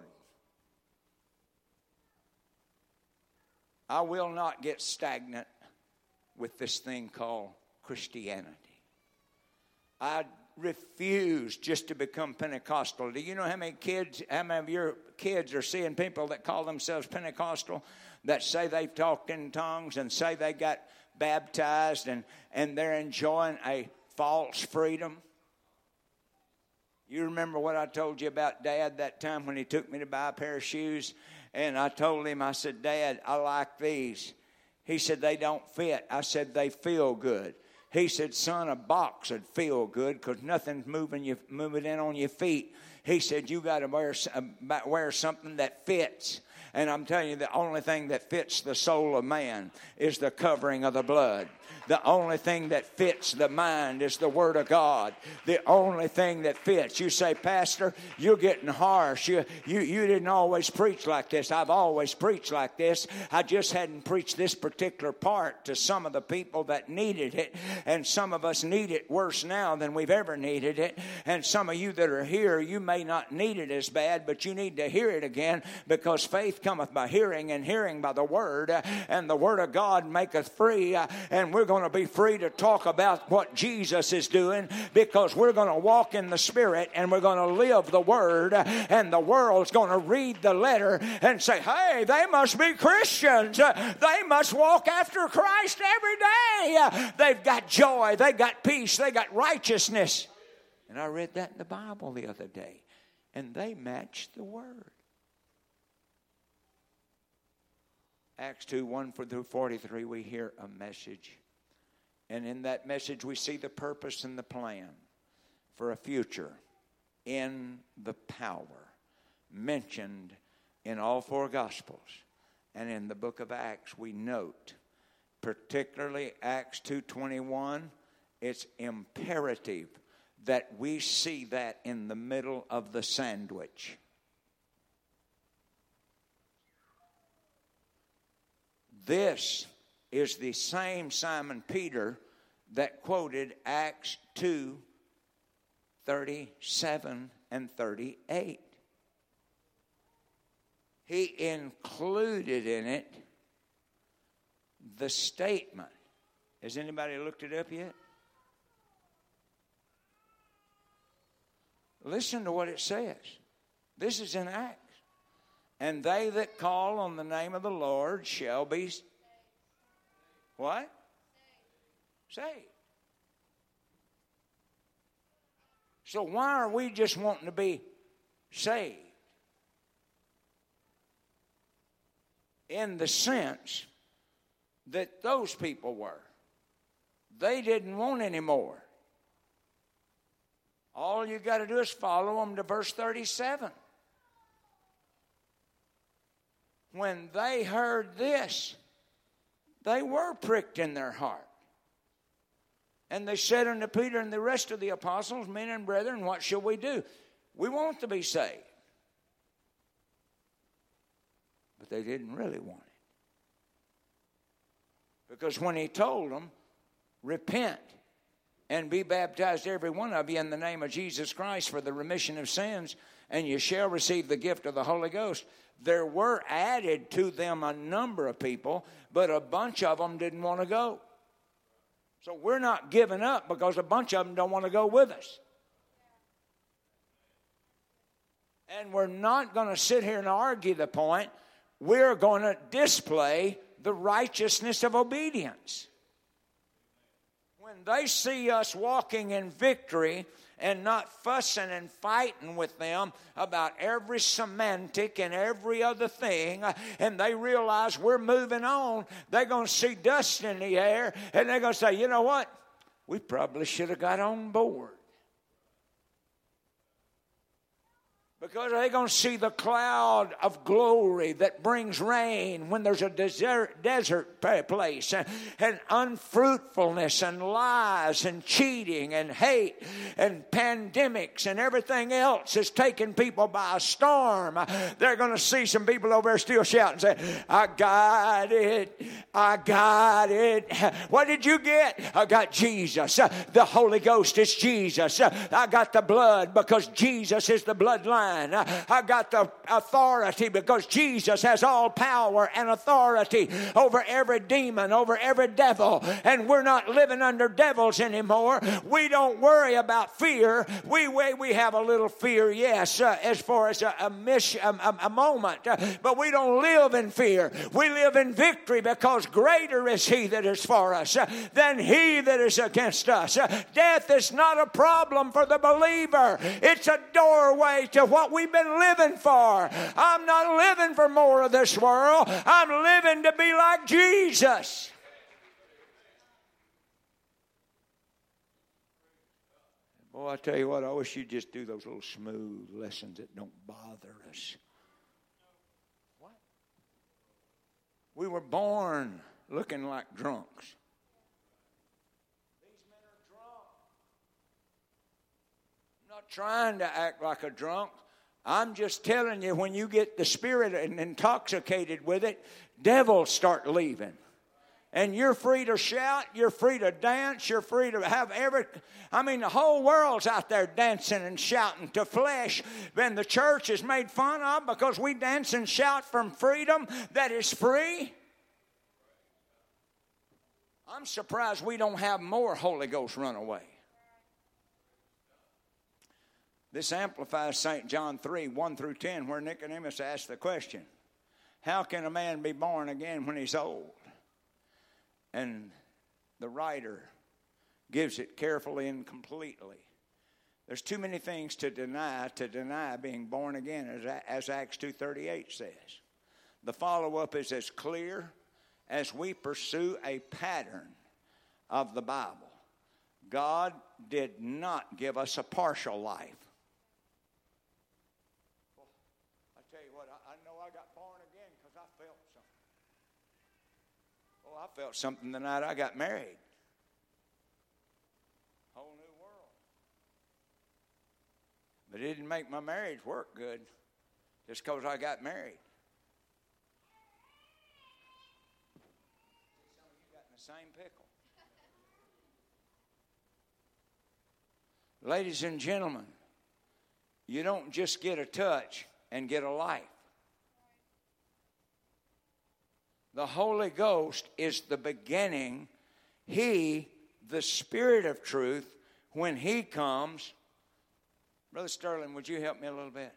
I will not get stagnant with this thing called Christianity. I refuse just to become Pentecostal. Do you know how many kids, how many of your kids are seeing people that call themselves Pentecostal, that say they've talked in tongues and say they got baptized and, and they're enjoying a false freedom? You remember what I told you about Dad that time when he took me to buy a pair of shoes? And I told him, I said, Dad, I like these. He said, they don't fit. I said, they feel good. He said, son, a box would feel good because nothing's moving you, moving in on your feet. He said, you got to wear, wear something that fits. And I'm telling you, the only thing that fits the soul of man is the covering of the blood. The only thing that fits the mind is the Word of God. The only thing that fits. You say, Pastor, you're getting harsh. You, you, you didn't always preach like this. I've always preached like this. I just hadn't preached this particular part to some of the people that needed it. And some of us need it worse now than we've ever needed it. And some of you that are here, you may not need it as bad, but you need to hear it again, because faith cometh by hearing, and hearing by the Word. And the Word of God maketh free. And we're going to be free to talk about what Jesus is doing, because we're going to walk in the Spirit and we're going to live the Word, and the world's going to read the letter and say, hey, they must be Christians. They must walk after Christ every day. They've got joy. They got peace. They got righteousness. And I read that in the Bible the other day, and they matched the Word. Acts two, one through forty-three, we hear a message. And in that message, we see the purpose and the plan for a future in the power mentioned in all four Gospels. And in the book of Acts, we note, particularly Acts two twenty-one, it's imperative that we see that in the middle of the sandwich. This is the same Simon Peter that quoted Acts two, thirty-seven and thirty-eight. He included in it the statement. Has anybody looked it up yet? Listen to what it says. This is in Acts. And they that call on the name of the Lord shall be what? Saved. So why are we just wanting to be saved? In the sense that those people were. They didn't want any more. All you got to do is follow them to verse thirty-seven. When they heard this, they were pricked in their heart. And they said unto Peter and the rest of the apostles, men and brethren, what shall we do? We want to be saved. But they didn't really want it. Because when he told them, repent and be baptized every one of you in the name of Jesus Christ for the remission of sins, and you shall receive the gift of the Holy Ghost, there were added to them a number of people, but a bunch of them didn't want to go. So we're not giving up because a bunch of them don't want to go with us. And we're not going to sit here and argue the point. We're going to display the righteousness of obedience. When they see us walking in victory and not fussing and fighting with them about every semantic and every other thing, and they realize we're moving on, they're going to see dust in the air, and they're going to say, you know what? We probably should have got on board. Because they're going to see the cloud of glory that brings rain when there's a desert, desert place, and, and unfruitfulness and lies and cheating and hate and pandemics and everything else is taking people by a storm. They're going to see some people over there still shouting, saying, I got it, I got it. What did you get? I got Jesus. The Holy Ghost is Jesus. I got the blood because Jesus is the bloodline. I got the authority because Jesus has all power and authority over every demon, over every devil. And we're not living under devils anymore. We don't worry about fear. We we, we have a little fear, yes, uh, as far as a, a, mission, a, a moment. Uh, but we don't live in fear. We live in victory because greater is He that is for us uh, than he that is against us. Uh, death is not a problem for the believer. It's a doorway to what we've been living for. I'm not living for more of this world. I'm living to be like Jesus. Boy, I tell you what, I wish you'd just do those little smooth lessons that don't bother us. What? We were born looking like drunks. These men are drunk. I'm not trying to act like a drunk. I'm just telling you, when you get the Spirit and intoxicated with it, devils start leaving. And you're free to shout, you're free to dance, you're free to have every... I mean, the whole world's out there dancing and shouting to flesh. And the church is made fun of because we dance and shout from freedom that is free. I'm surprised we don't have more Holy Ghost runaway. This amplifies Saint John three, one through ten, where Nicodemus asked the question, how can a man be born again when he's old? And the writer gives it carefully and completely. There's too many things to deny, to deny being born again, as, as Acts two thirty-eight says. The follow-up is as clear as we pursue a pattern of the Bible. God did not give us a partial life. I felt something the night I got married. Whole new world. But it didn't make my marriage work good just because I got married. Some of you got in the same pickle. Ladies and gentlemen, you don't just get a touch and get a life. The Holy Ghost is the beginning. He, the Spirit of truth, when He comes. Brother Sterling, would you help me a little bit?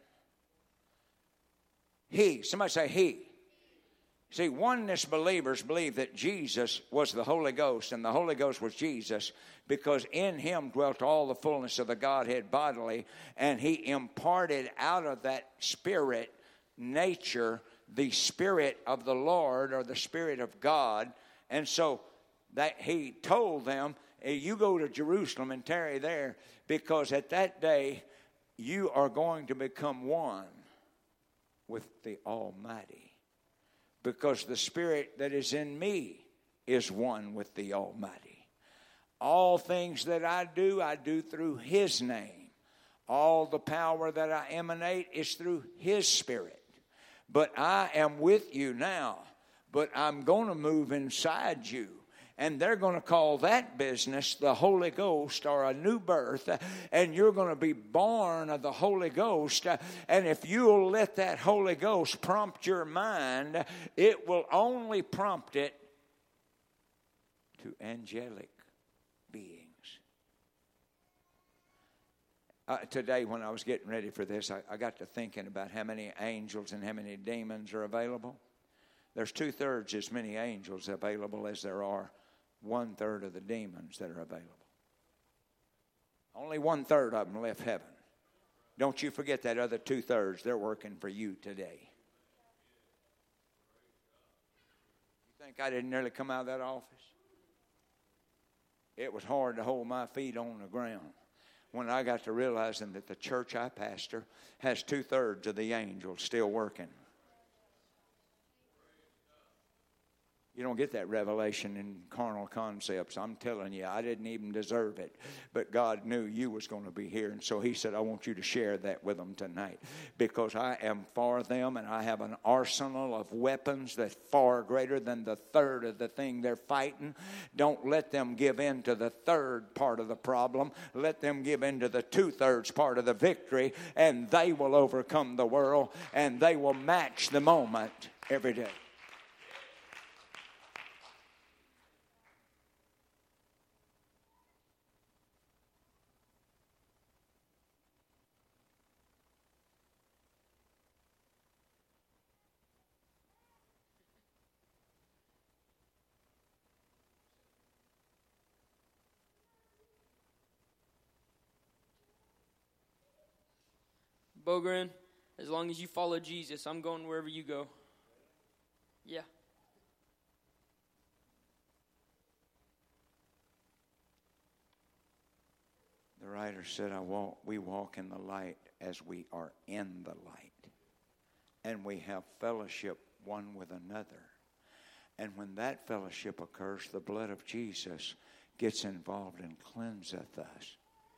He. Somebody say He. See, oneness believers believe that Jesus was the Holy Ghost and the Holy Ghost was Jesus because in Him dwelt all the fullness of the Godhead bodily, and He imparted out of that Spirit nature the Spirit of the Lord or the Spirit of God. And so that He told them, You go to Jerusalem and tarry there, because at that day you are going to become one with the Almighty. Because the Spirit that is in me is one with the Almighty. All things that I do, I do through His name. All the power that I emanate is through His Spirit. But I am with you now. But I'm going to move inside you. And they're going to call that business the Holy Ghost, or a new birth. And you're going to be born of the Holy Ghost. And if you'll let that Holy Ghost prompt your mind, it will only prompt it to angelic beings. Uh, today, when I was getting ready for this, I, I got to thinking about how many angels and how many demons are available. There's two-thirds as many angels available as there are one-third of the demons that are available. Only one-third of them left heaven. Don't you forget that other two-thirds. They're working for you today. You think I didn't nearly come out of that office? It was hard to hold my feet on the ground when I got to realizing that the church I pastor has two-thirds of the angels still working. You don't get that revelation in carnal concepts. I'm telling you, I didn't even deserve it. But God knew you was going to be here. And so He said, I want you to share that with them tonight. Because I am for them, and I have an arsenal of weapons that's far greater than the third of the thing they're fighting. Don't let them give in to the third part of the problem. Let them give in to the two-thirds part of the victory. And they will overcome the world. And they will match the moment every day. Bogren, as long as you follow Jesus, I'm going wherever you go. Yeah. The writer said, "I walk. We walk in the light as we are in the light, and we have fellowship one with another. And when that fellowship occurs, the blood of Jesus gets involved and cleanseth us."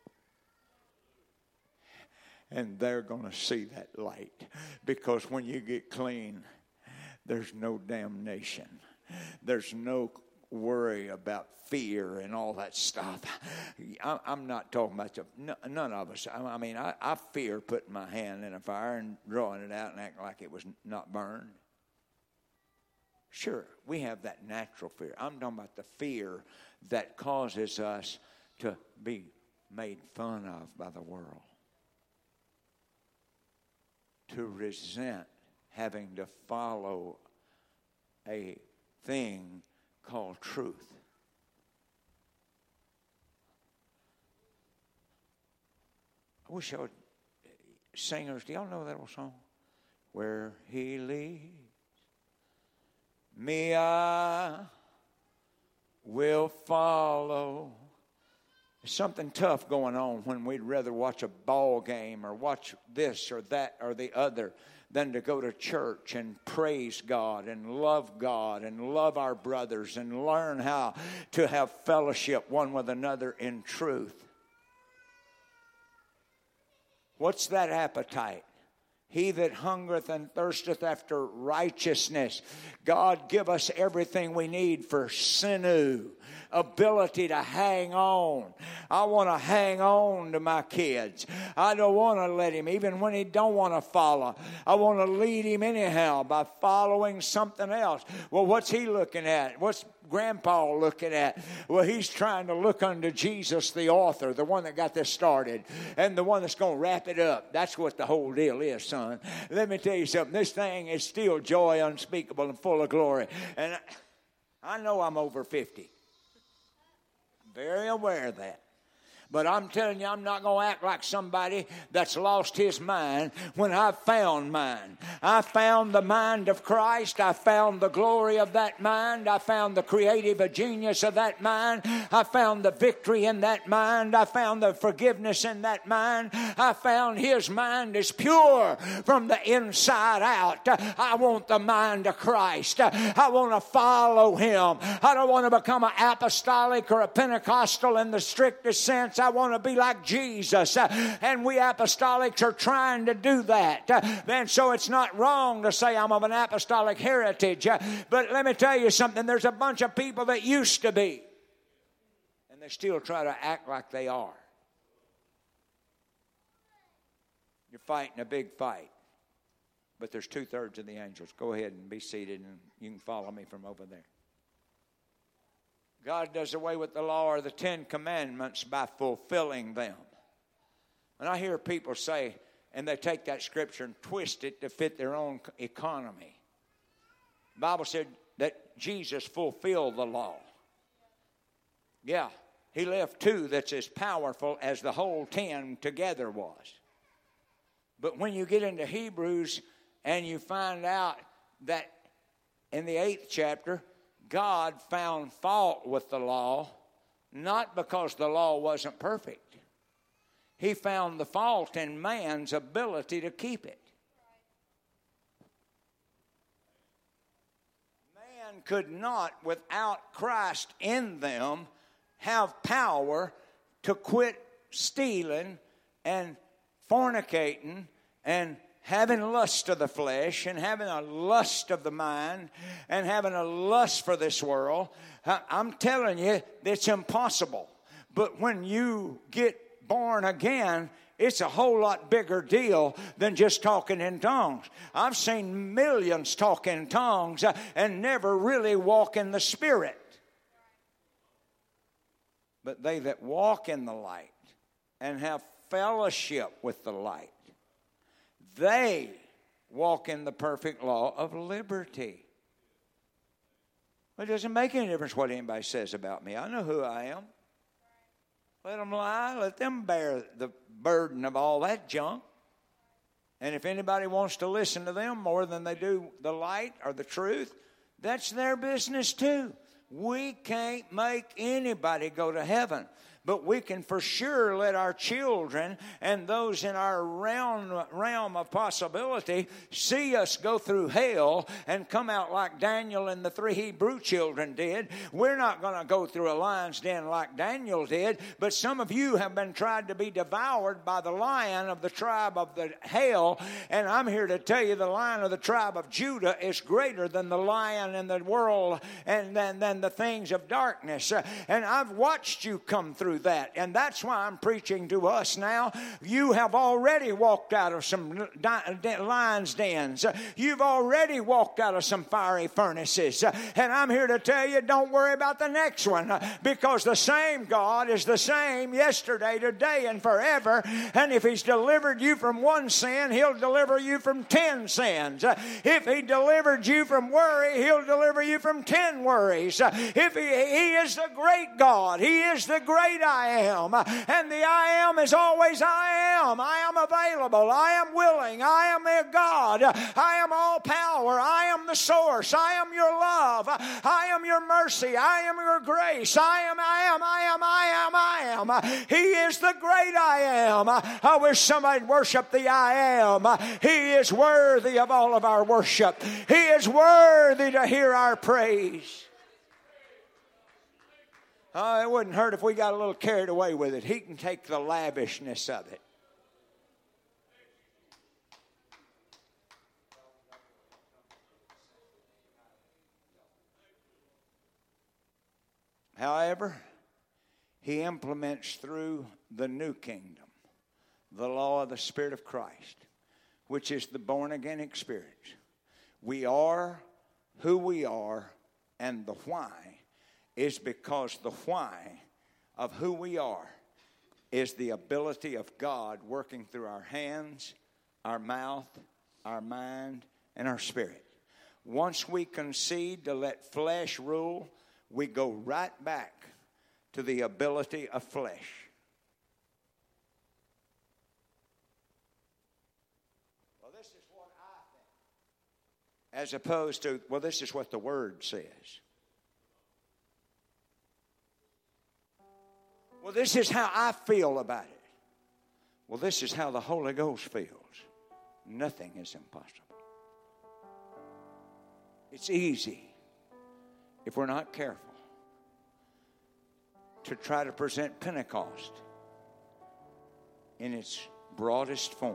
And they're going to see that light. Because when you get clean, there's no damnation. There's no worry about fear and all that stuff. I'm not talking about the, none of us. I mean, I, I fear putting my hand in a fire and drawing it out and acting like it was not burned. Sure, we have that natural fear. I'm talking about the fear that causes us to be made fun of by the world. To resent having to follow a thing called truth. I wish I would. Singers, do y'all know that old song? Where He leads me, I will follow. There's something tough going on when we'd rather watch a ball game or watch this or that or the other than to go to church and praise God and love God and love our brothers and learn how to have fellowship one with another in truth. What's that appetite? He that hungereth and thirsteth after righteousness. God, give us everything we need for sinew, ability to hang on. I want to hang on to my kids. I don't want to let him, even when he don't want to follow. I want to lead him anyhow by following something else. Well, what's he looking at? What's Grandpa looking at? Well, he's trying to look unto Jesus, the author, the one that got this started, and the one that's going to wrap it up. That's what the whole deal is, son. Let me tell you something. This thing is still joy unspeakable and full of glory. And I know I'm over fifty. Very aware of that. But I'm telling you, I'm not going to act like somebody that's lost his mind when I've found mine. I found the mind of Christ. I found the glory of that mind. I found the creative genius of that mind. I found the victory in that mind. I found the forgiveness in that mind. I found his mind is pure from the inside out. I want the mind of Christ. I want to follow him. I don't want to become an apostolic or a Pentecostal in the strictest sense. I want to be like Jesus. And we apostolics are trying to do that. And so it's not wrong to say I'm of an apostolic heritage. But let me tell you something. There's a bunch of people that used to be. And they still try to act like they are. You're fighting a big fight. But there's two-thirds of the angels. Go ahead and be seated, and you can follow me from over there. God does away with the law or the Ten Commandments by fulfilling them. And I hear people say, and they take that scripture and twist it to fit their own economy. The Bible said that Jesus fulfilled the law. Yeah, he left two that's as powerful as the whole ten together was. But when you get into Hebrews and you find out that in the eighth chapter, God found fault with the law, not because the law wasn't perfect. He found the fault in man's ability to keep it. Man could not, without Christ in them, have power to quit stealing and fornicating and having lust of the flesh and having a lust of the mind and having a lust for this world. I'm telling you, it's impossible. But when you get born again, it's a whole lot bigger deal than just talking in tongues. I've seen millions talk in tongues and never really walk in the Spirit. But they that walk in the light and have fellowship with the light, they walk in the perfect law of liberty. It doesn't make any difference what anybody says about me. I know who I am. Let them lie. Let them bear the burden of all that junk. And if anybody wants to listen to them more than they do the light or the truth, that's their business too. We can't make anybody go to heaven. But we can for sure let our children and those in our realm, realm of possibility see us go through hell and come out like Daniel and the three Hebrew children did. We're not going to go through a lion's den like Daniel did, but some of you have been tried to be devoured by the lion of the tribe of the hell, and I'm here to tell you the lion of the tribe of Judah is greater than the lion in the world and than, than the things of darkness. And I've watched you come through that, and that's why I'm preaching to us now. You have already walked out of some lions' dens. You've already walked out of some fiery furnaces, and I'm here to tell you, don't worry about the next one, because the same God is the same yesterday, today, and forever. And if He's delivered you from one sin, He'll deliver you from ten sins. If He delivered you from worry, He'll deliver you from ten worries. If He, he is the great God, He is the great I am. And the I am is always I am. I am available. I am willing. I am their God. I am all power. I am the source. I am your love. I am your mercy. I am your grace. I am, I am, I am, I am, I am. He is the great I am. I wish somebody'd worship the I am. He is worthy of all of our worship. He is worthy to hear our praise. Oh, it wouldn't hurt if we got a little carried away with it. He can take the lavishness of it. However, He implements through the new kingdom the law of the Spirit of Christ, which is the born-again experience. We are who we are, and the why is because the why of who we are is the ability of God working through our hands, our mouth, our mind, and our spirit. Once we concede to let flesh rule, we go right back to the ability of flesh. this is what I think. As opposed to, well, this is what the Word says. Well, this is how I feel about it. Well, this is how the Holy Ghost feels. Nothing is impossible. It's easy, if we're not careful, to try to present Pentecost in its broadest form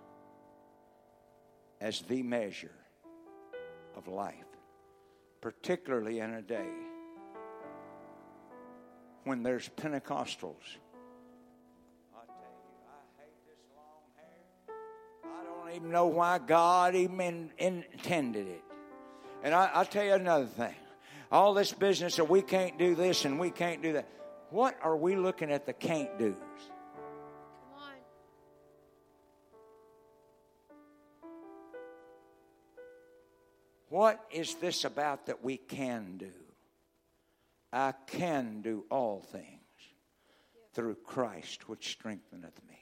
as the measure of life, particularly in a day when there's Pentecostals. I tell you, I hate this long hair. I don't even know why God even intended it. And I, I'll tell you another thing. All this business of we can't do this and we can't do that. What are we looking at the can't do's? Come on. What is this about that we can do? I can do all things through Christ which strengtheneth me.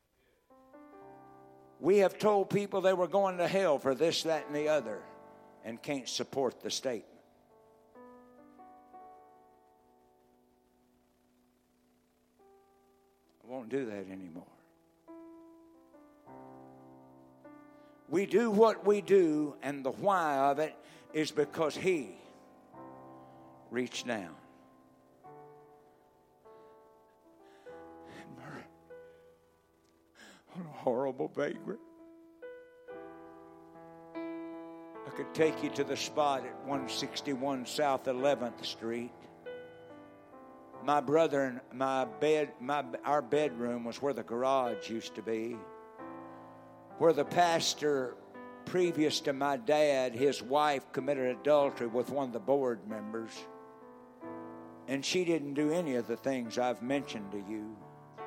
We have told people they were going to hell for this, that, and the other, and can't support the statement. I won't do that anymore. We do what we do, and the why of it is because He reached down. On a horrible vagrant. I could take you to the spot at one sixty-one South eleventh Street. My brother and my bed, my our bedroom was where the garage used to be. Where the pastor, previous to my dad, his wife committed adultery with one of the board members. And she didn't do any of the things I've mentioned to you.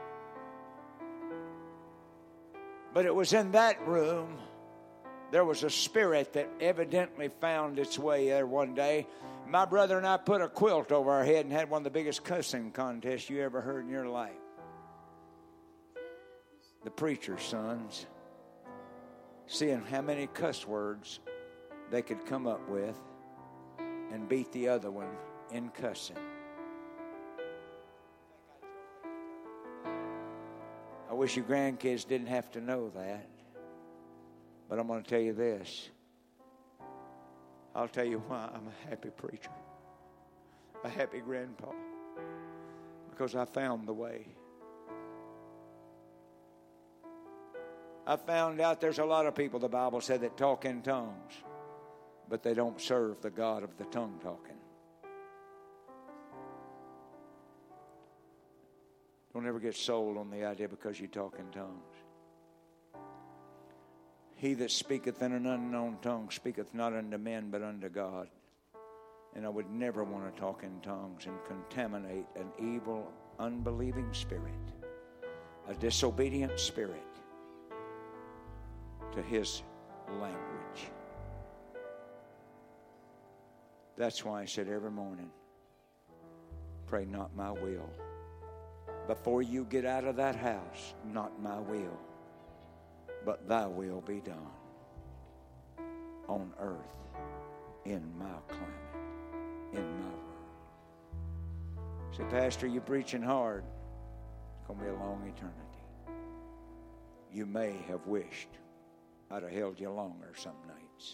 But it was in that room, there was a spirit that evidently found its way there one day. My brother and I put a quilt over our head and had one of the biggest cussing contests you ever heard in your life. The preacher's sons, seeing how many cuss words they could come up with and beat the other one in cussing. I wish your grandkids didn't have to know that. But I'm going to tell you this. I'll tell you why I'm a happy preacher. A happy grandpa. Because I found the way. I found out there's a lot of people, the Bible said, that talk in tongues. But they don't serve the God of the tongue talking. Don't ever get sold on the idea because you talk in tongues. He that speaketh in an unknown tongue speaketh not unto men but unto God. And I would never want to talk in tongues and contaminate an evil, unbelieving spirit, a disobedient spirit to His language. That's why I said every morning, pray not my will. Before you get out of that house, not my will, but thy will be done on earth, in my climate, in my world. Say, Pastor, you're preaching hard. It's going to be a long eternity. You may have wished I'd have held you longer some nights.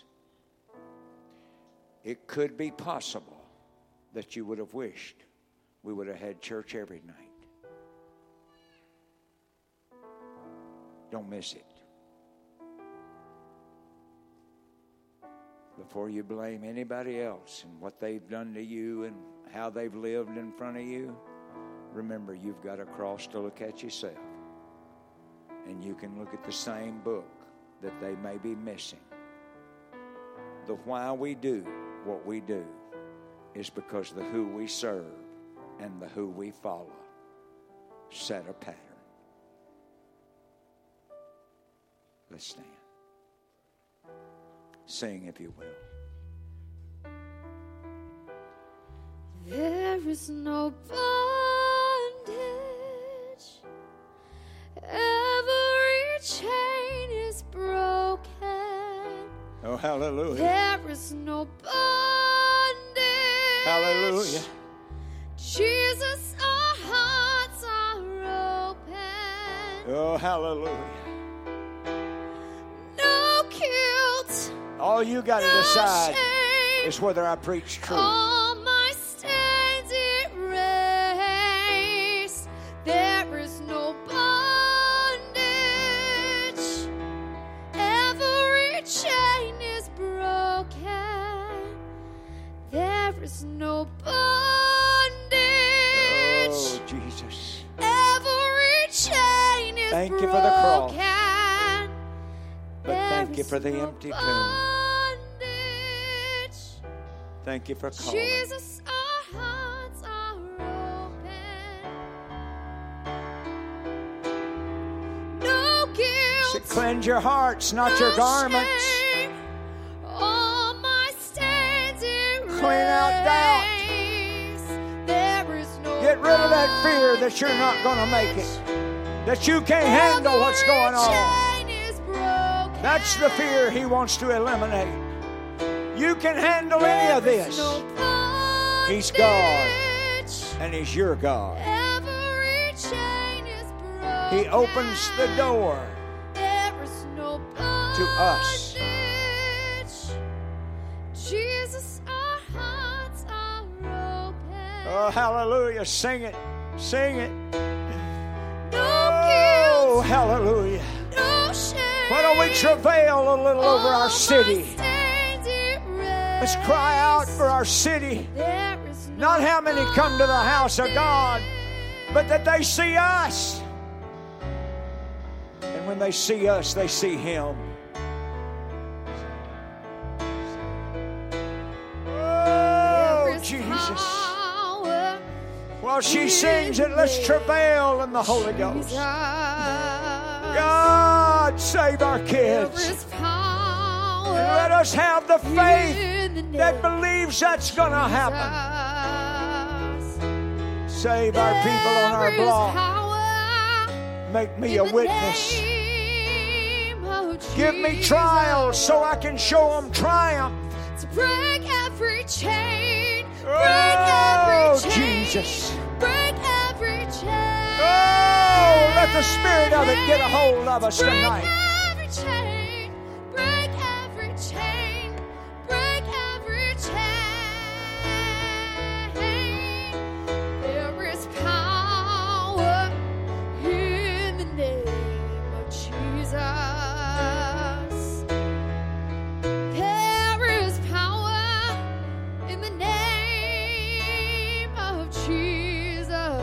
It could be possible that you would have wished we would have had church every night. Don't miss it. Before you blame anybody else and what they've done to you and how they've lived in front of you, remember you've got a cross to look at yourself. And you can look at the same book that they may be missing. The why we do what we do is because the who we serve and the who we follow set a pattern. Let's stand. Sing, if you will. There is no bondage. Every chain is broken. Oh, hallelujah. There is no bondage. Hallelujah. Jesus, our hearts are open. Oh, hallelujah. No guilt. All you got to no decide shame. is whether I preach truth. All my stains erased. There is no bondage. Every chain is broken. There is no bondage. Oh, Jesus. Every chain is Thank broken. you for the cross. But There thank you is for the no empty tomb. bondage. Thank you for calling. Jesus, our hearts are open. No guilt. So cleanse your hearts, not no your garments. shame. All my stains erased. Clean out doubt. There is no Get rid of that fear that you're not going to make it, that you can't handle what's going on. Chain is broken. That's the fear he wants to eliminate. You can handle any of There is this. no He's God, bondage. and he's your God. Every chain is broken. He opens the door There is no to us. bondage. Jesus, our hearts are open. Oh, hallelujah. Sing it. Sing it. No Oh, guilt, hallelujah. no shame. Why don't we travail a little over All our my city? stains erased. Let's cry out for our city. There is no Not how many come to the house of God, but that they see us. And when they see us, they see him. There Oh, is Jesus. power While she sings it, let's travail in the Holy Ghost. Jesus. God, save our There kids. is power And let us have the faith in the name that believes that's going to happen. Jesus. Save our people on our There is block. power Make me in a the witness. name of Give me Jesus. trials so I can show them triumph. To break every chain, break Oh, every chain, Jesus. break every chain. Oh, let the Spirit of it get a hold of us break tonight. every chain, break every chain, break every chain. There is power in the name of Jesus. There is power in the name of Jesus.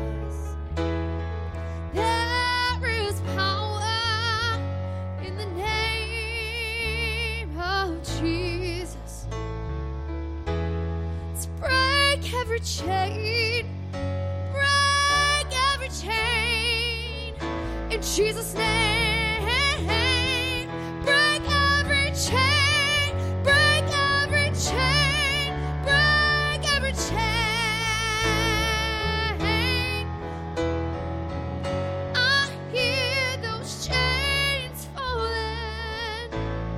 There is power in the name of Jesus. Let's break every chain, break every chain in Jesus' name. Break every chain, break every chain, break every chain. I hear those chains falling.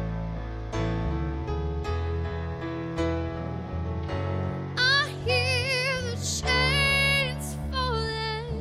I hear the chains falling.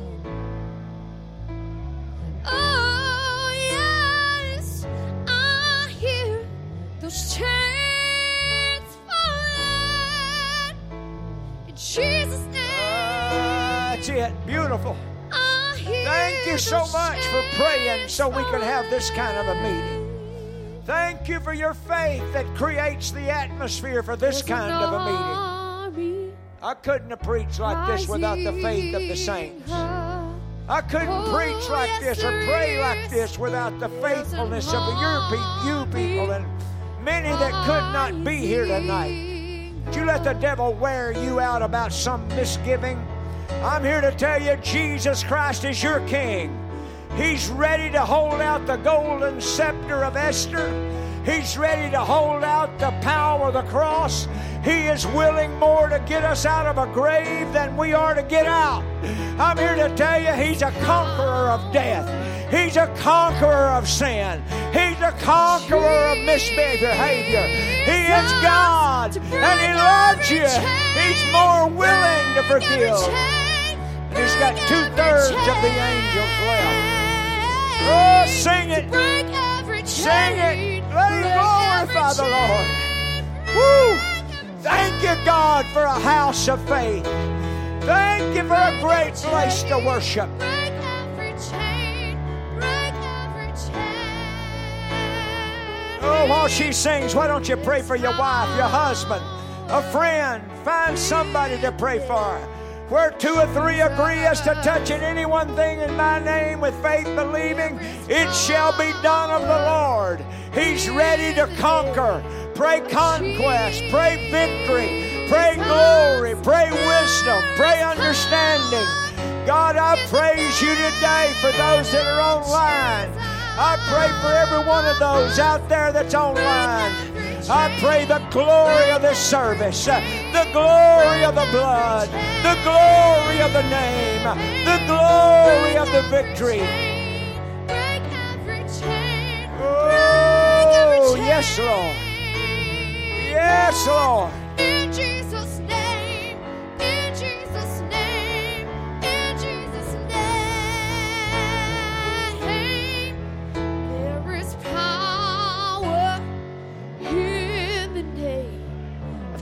Oh yes, I hear those chains falling. In Jesus' name. That's it. Beautiful. I hear Thank you so those much for praying so we can have this chains kind of a meeting. Thank you for your faith that creates the atmosphere for this kind of a meeting. meeting. I couldn't have preached like this without the faith of the saints. I couldn't Oh, preach like yes, this or there pray like is. this without the faithfulness of your pe- you people and many that could not be here tonight. Did you let the devil wear you out about some misgiving? I'm here to tell you Jesus Christ is your King. He's ready to hold out the golden scepter of Esther. He's ready to hold out the power of the cross. He is willing more to get us out of a grave than we are to get out. I'm here to tell you He's a conqueror of death. He's a conqueror of sin. He's a conqueror of misbehavior. He is God, and He loves you. He's more willing to forgive. And He's got two-thirds of the angels left. Oh, sing it. Sing it. Let Him glorify the Lord. Woo! Thank you, God, for a house of faith. Thank you for a great place to worship. Oh, while she sings, why don't you pray for your wife, your husband, a friend? Find somebody to pray for. Where two or three agree as to touching any one thing in my name with faith believing, it shall be done of the Lord. He's ready to conquer. Pray conquest. Pray victory. Pray glory. Pray wisdom. Pray understanding. God, I praise you today for those that are online. I pray for every one of those out there that's online. I pray the glory of this service, the glory of the blood, the glory of the name, the glory of the victory. Oh, yes, Lord. Yes, Lord. In Jesus' name, in Jesus' name, in Jesus' name, there is power in the name of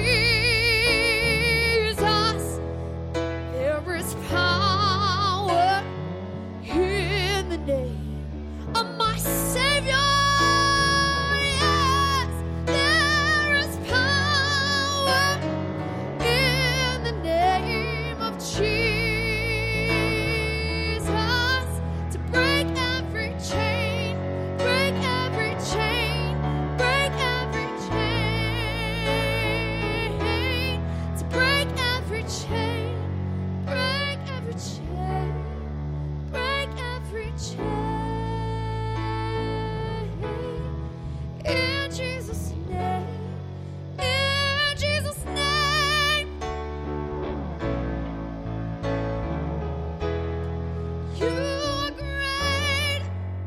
Jesus. There is power in the name of my Savior. Yes, there is power in the name of Jesus to break every chain, break every chain, break every chain, to break every chain, break every chain, break every chain. In Jesus' name, in Jesus' name, you are great.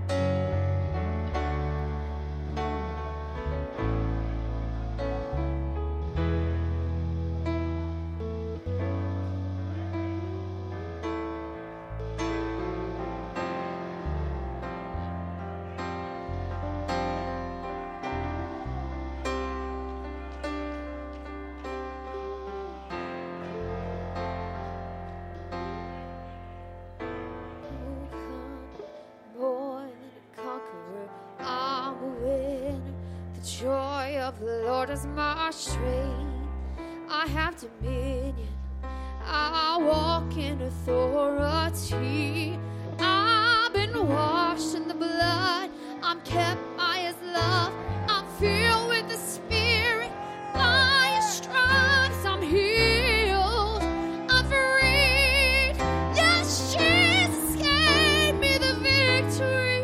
More than a conqueror, I'm a winner. The joy of the Lord is my strength. I have dominion. I walk in authority. I've been washed in the blood. I'm kept by His love. I'm filled with the Spirit. By His stripes I'm healed. I'm freed. Yes, Jesus gave me the victory.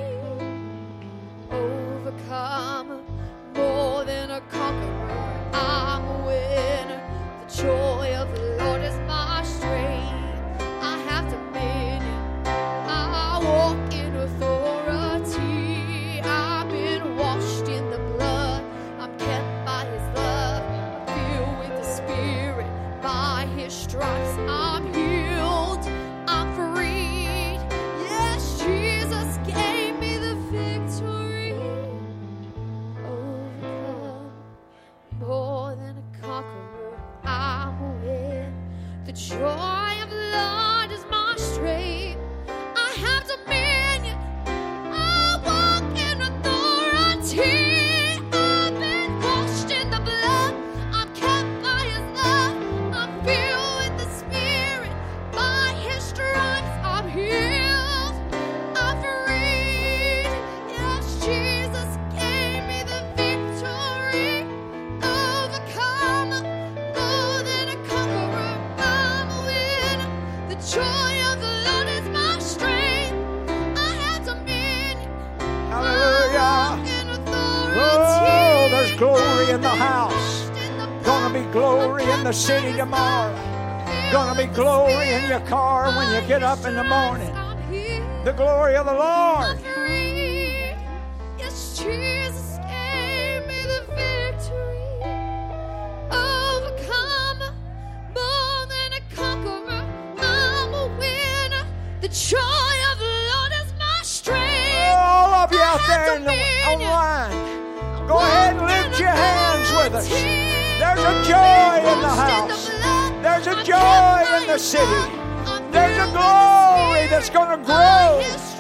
Overcomer, more than a conqueror, I'm a winner. The joy of the Lord is my strength. I have dominion. I walk in authority. I've been washed in the blood. I'm kept by His love. I'm filled with the Spirit. By His stripes I'm healed. I'm freed. Yes, Jesus gave me the victory. Overcome, more than a conqueror, I'm a win. The joy of the Lord is my strength. I have dominion. I walk in authority. I've been washed in the blood. I'm kept by His love. I'm filled with the Spirit. By His stripes I'm healed. I'm freed. Yes, Jesus gave me the victory. Overcomer, more than a conqueror, I'm a winner. The joy of the Lord is my strength. I have dominion. Hallelujah. In authority. Oh, there's glory in the house. Washed in the Gonna be blood. glory I'm in the kept city by His tomorrow. love. I'm Gonna be filled with the glory in your Spirit. car when you By get His up in the stripes morning. I'm healed. The glory of the Lord. I'm free. Yes, joy of the Lord is my strength. All of you I out have there in the, dominion. online, go ahead and lift your hands with us. There's a joy in the house. There's a joy in the city. There's a glory that's going to grow.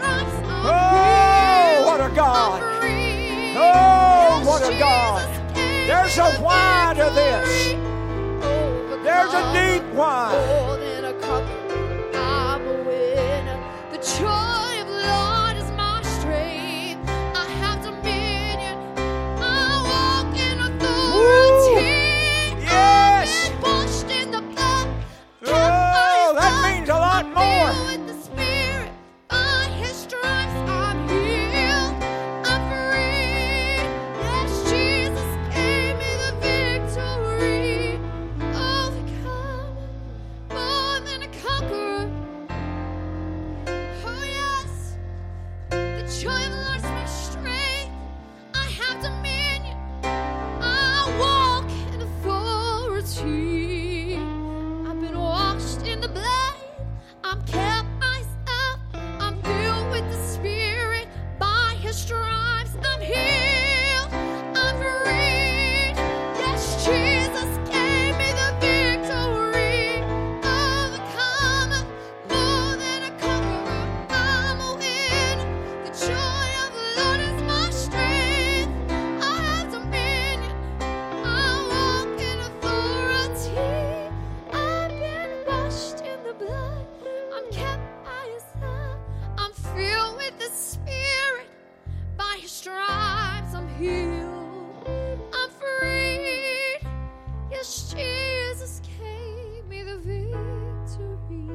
Oh, what a God. Oh, what a God. There's a why to this. There's a deep why. More than a conqueror, I'm a winner. The joy of the Lord is my strength. I have dominion. I walk in authority. Yes. I'm washed in the blood. Oh, that means a lot more. Filled with the Spirit. By His stripes I'm healed. I'm free. Yes, Jesus gave me the victory. Overcome, more than a conqueror. Oh yes, the joy of the Lord is my strength. I have dominion. I walk in authority. I've been washed in the blood. I'm kept myself. I'm filled with the Spirit. By His stripes I'm healed. I'm freed. Yes, Jesus gave me the victory. Overcome, more than a conqueror. I'm a winner. The joy of the Lord is my strength. I have dominion. I walk in authority. I've been washed in the blood. I'm kept by His love. I'm filled with the Spirit. By His stripes I'm healed. I'm freed. Yes, Jesus gave me the victory.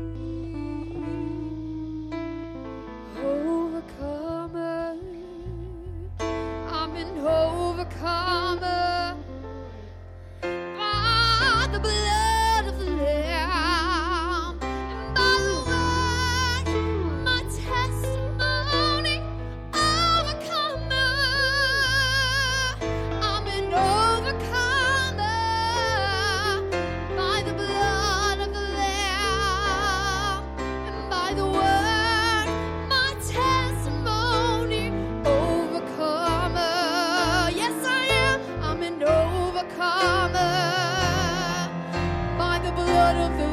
Overcomer. I'm an overcomer. By the blood of the Lamb, and by the word of my testimony, overcomer. I'm an overcomer. By the blood of the Lamb, and by the word of my testimony, overcomer. Yes, I am. I'm an overcomer. By the blood of the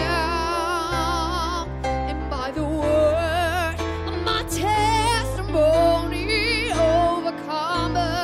Lamb, and by the word of my testimony, overcomer.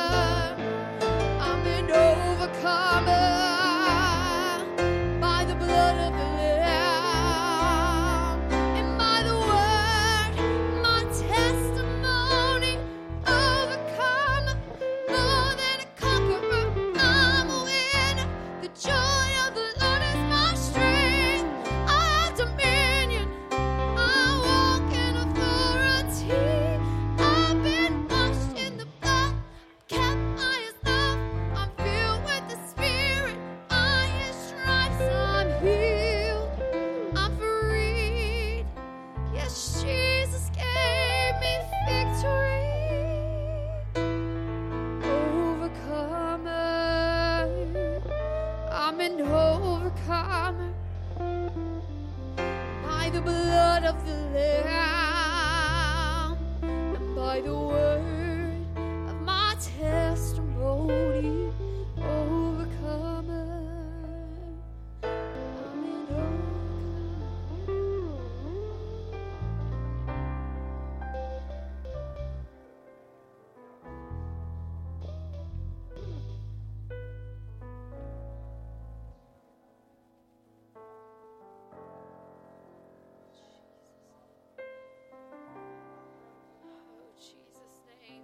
I'm an overcomer. By the blood of the Lamb, and by the word of my testimony, overcomer. More than a conqueror, I'm a winner. The joy of the Lord is my strength. I have dominion. I walk in authority. I've been washed in the blood, kept by His love. I'm filled with the Spirit. By His stripes I'm healed. I'm freed. Yes, Jesus gave me victory. Overcomer. I'm an overcomer. By the blood of the Lamb, and by the word of my testimony, overcomer. I'm an overcomer. Oh, Jesus' name.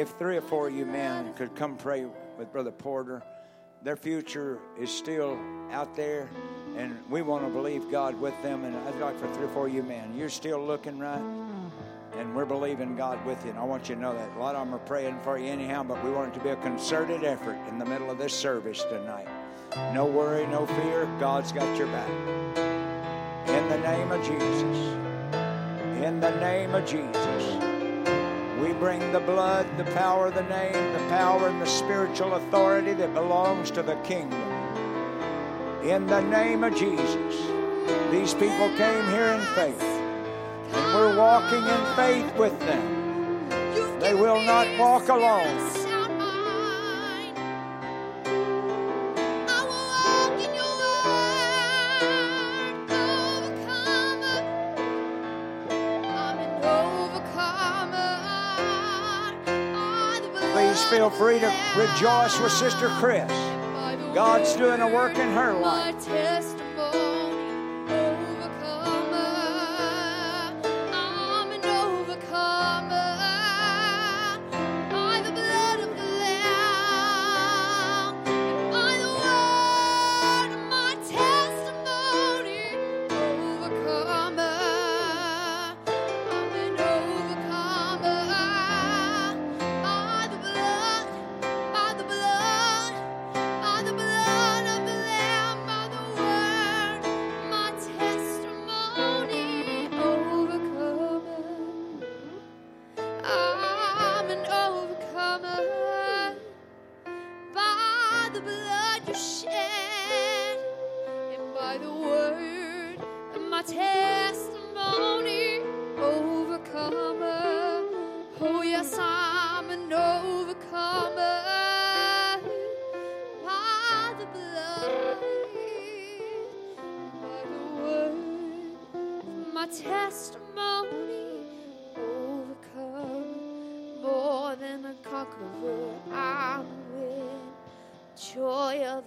If three or four of you men could come pray with Brother Porter, their future is still out there, and we want to believe God with them. And I'd like for three or four of you men, you're still looking right, and we're believing God with you. And I want you to know that a lot of them are praying for you anyhow, but we want it to be a concerted effort in the middle of this service tonight. No worry, no fear. God's got your back. In the name of Jesus. In the name of Jesus. We bring the blood, the power of the name, the power and the spiritual authority that belongs to the kingdom. In the name of Jesus. These people came here in faith, and we're walking in faith with them. They will not walk alone. Feel free to rejoice with Sister Chris. God's doing a work in her life. Testimony.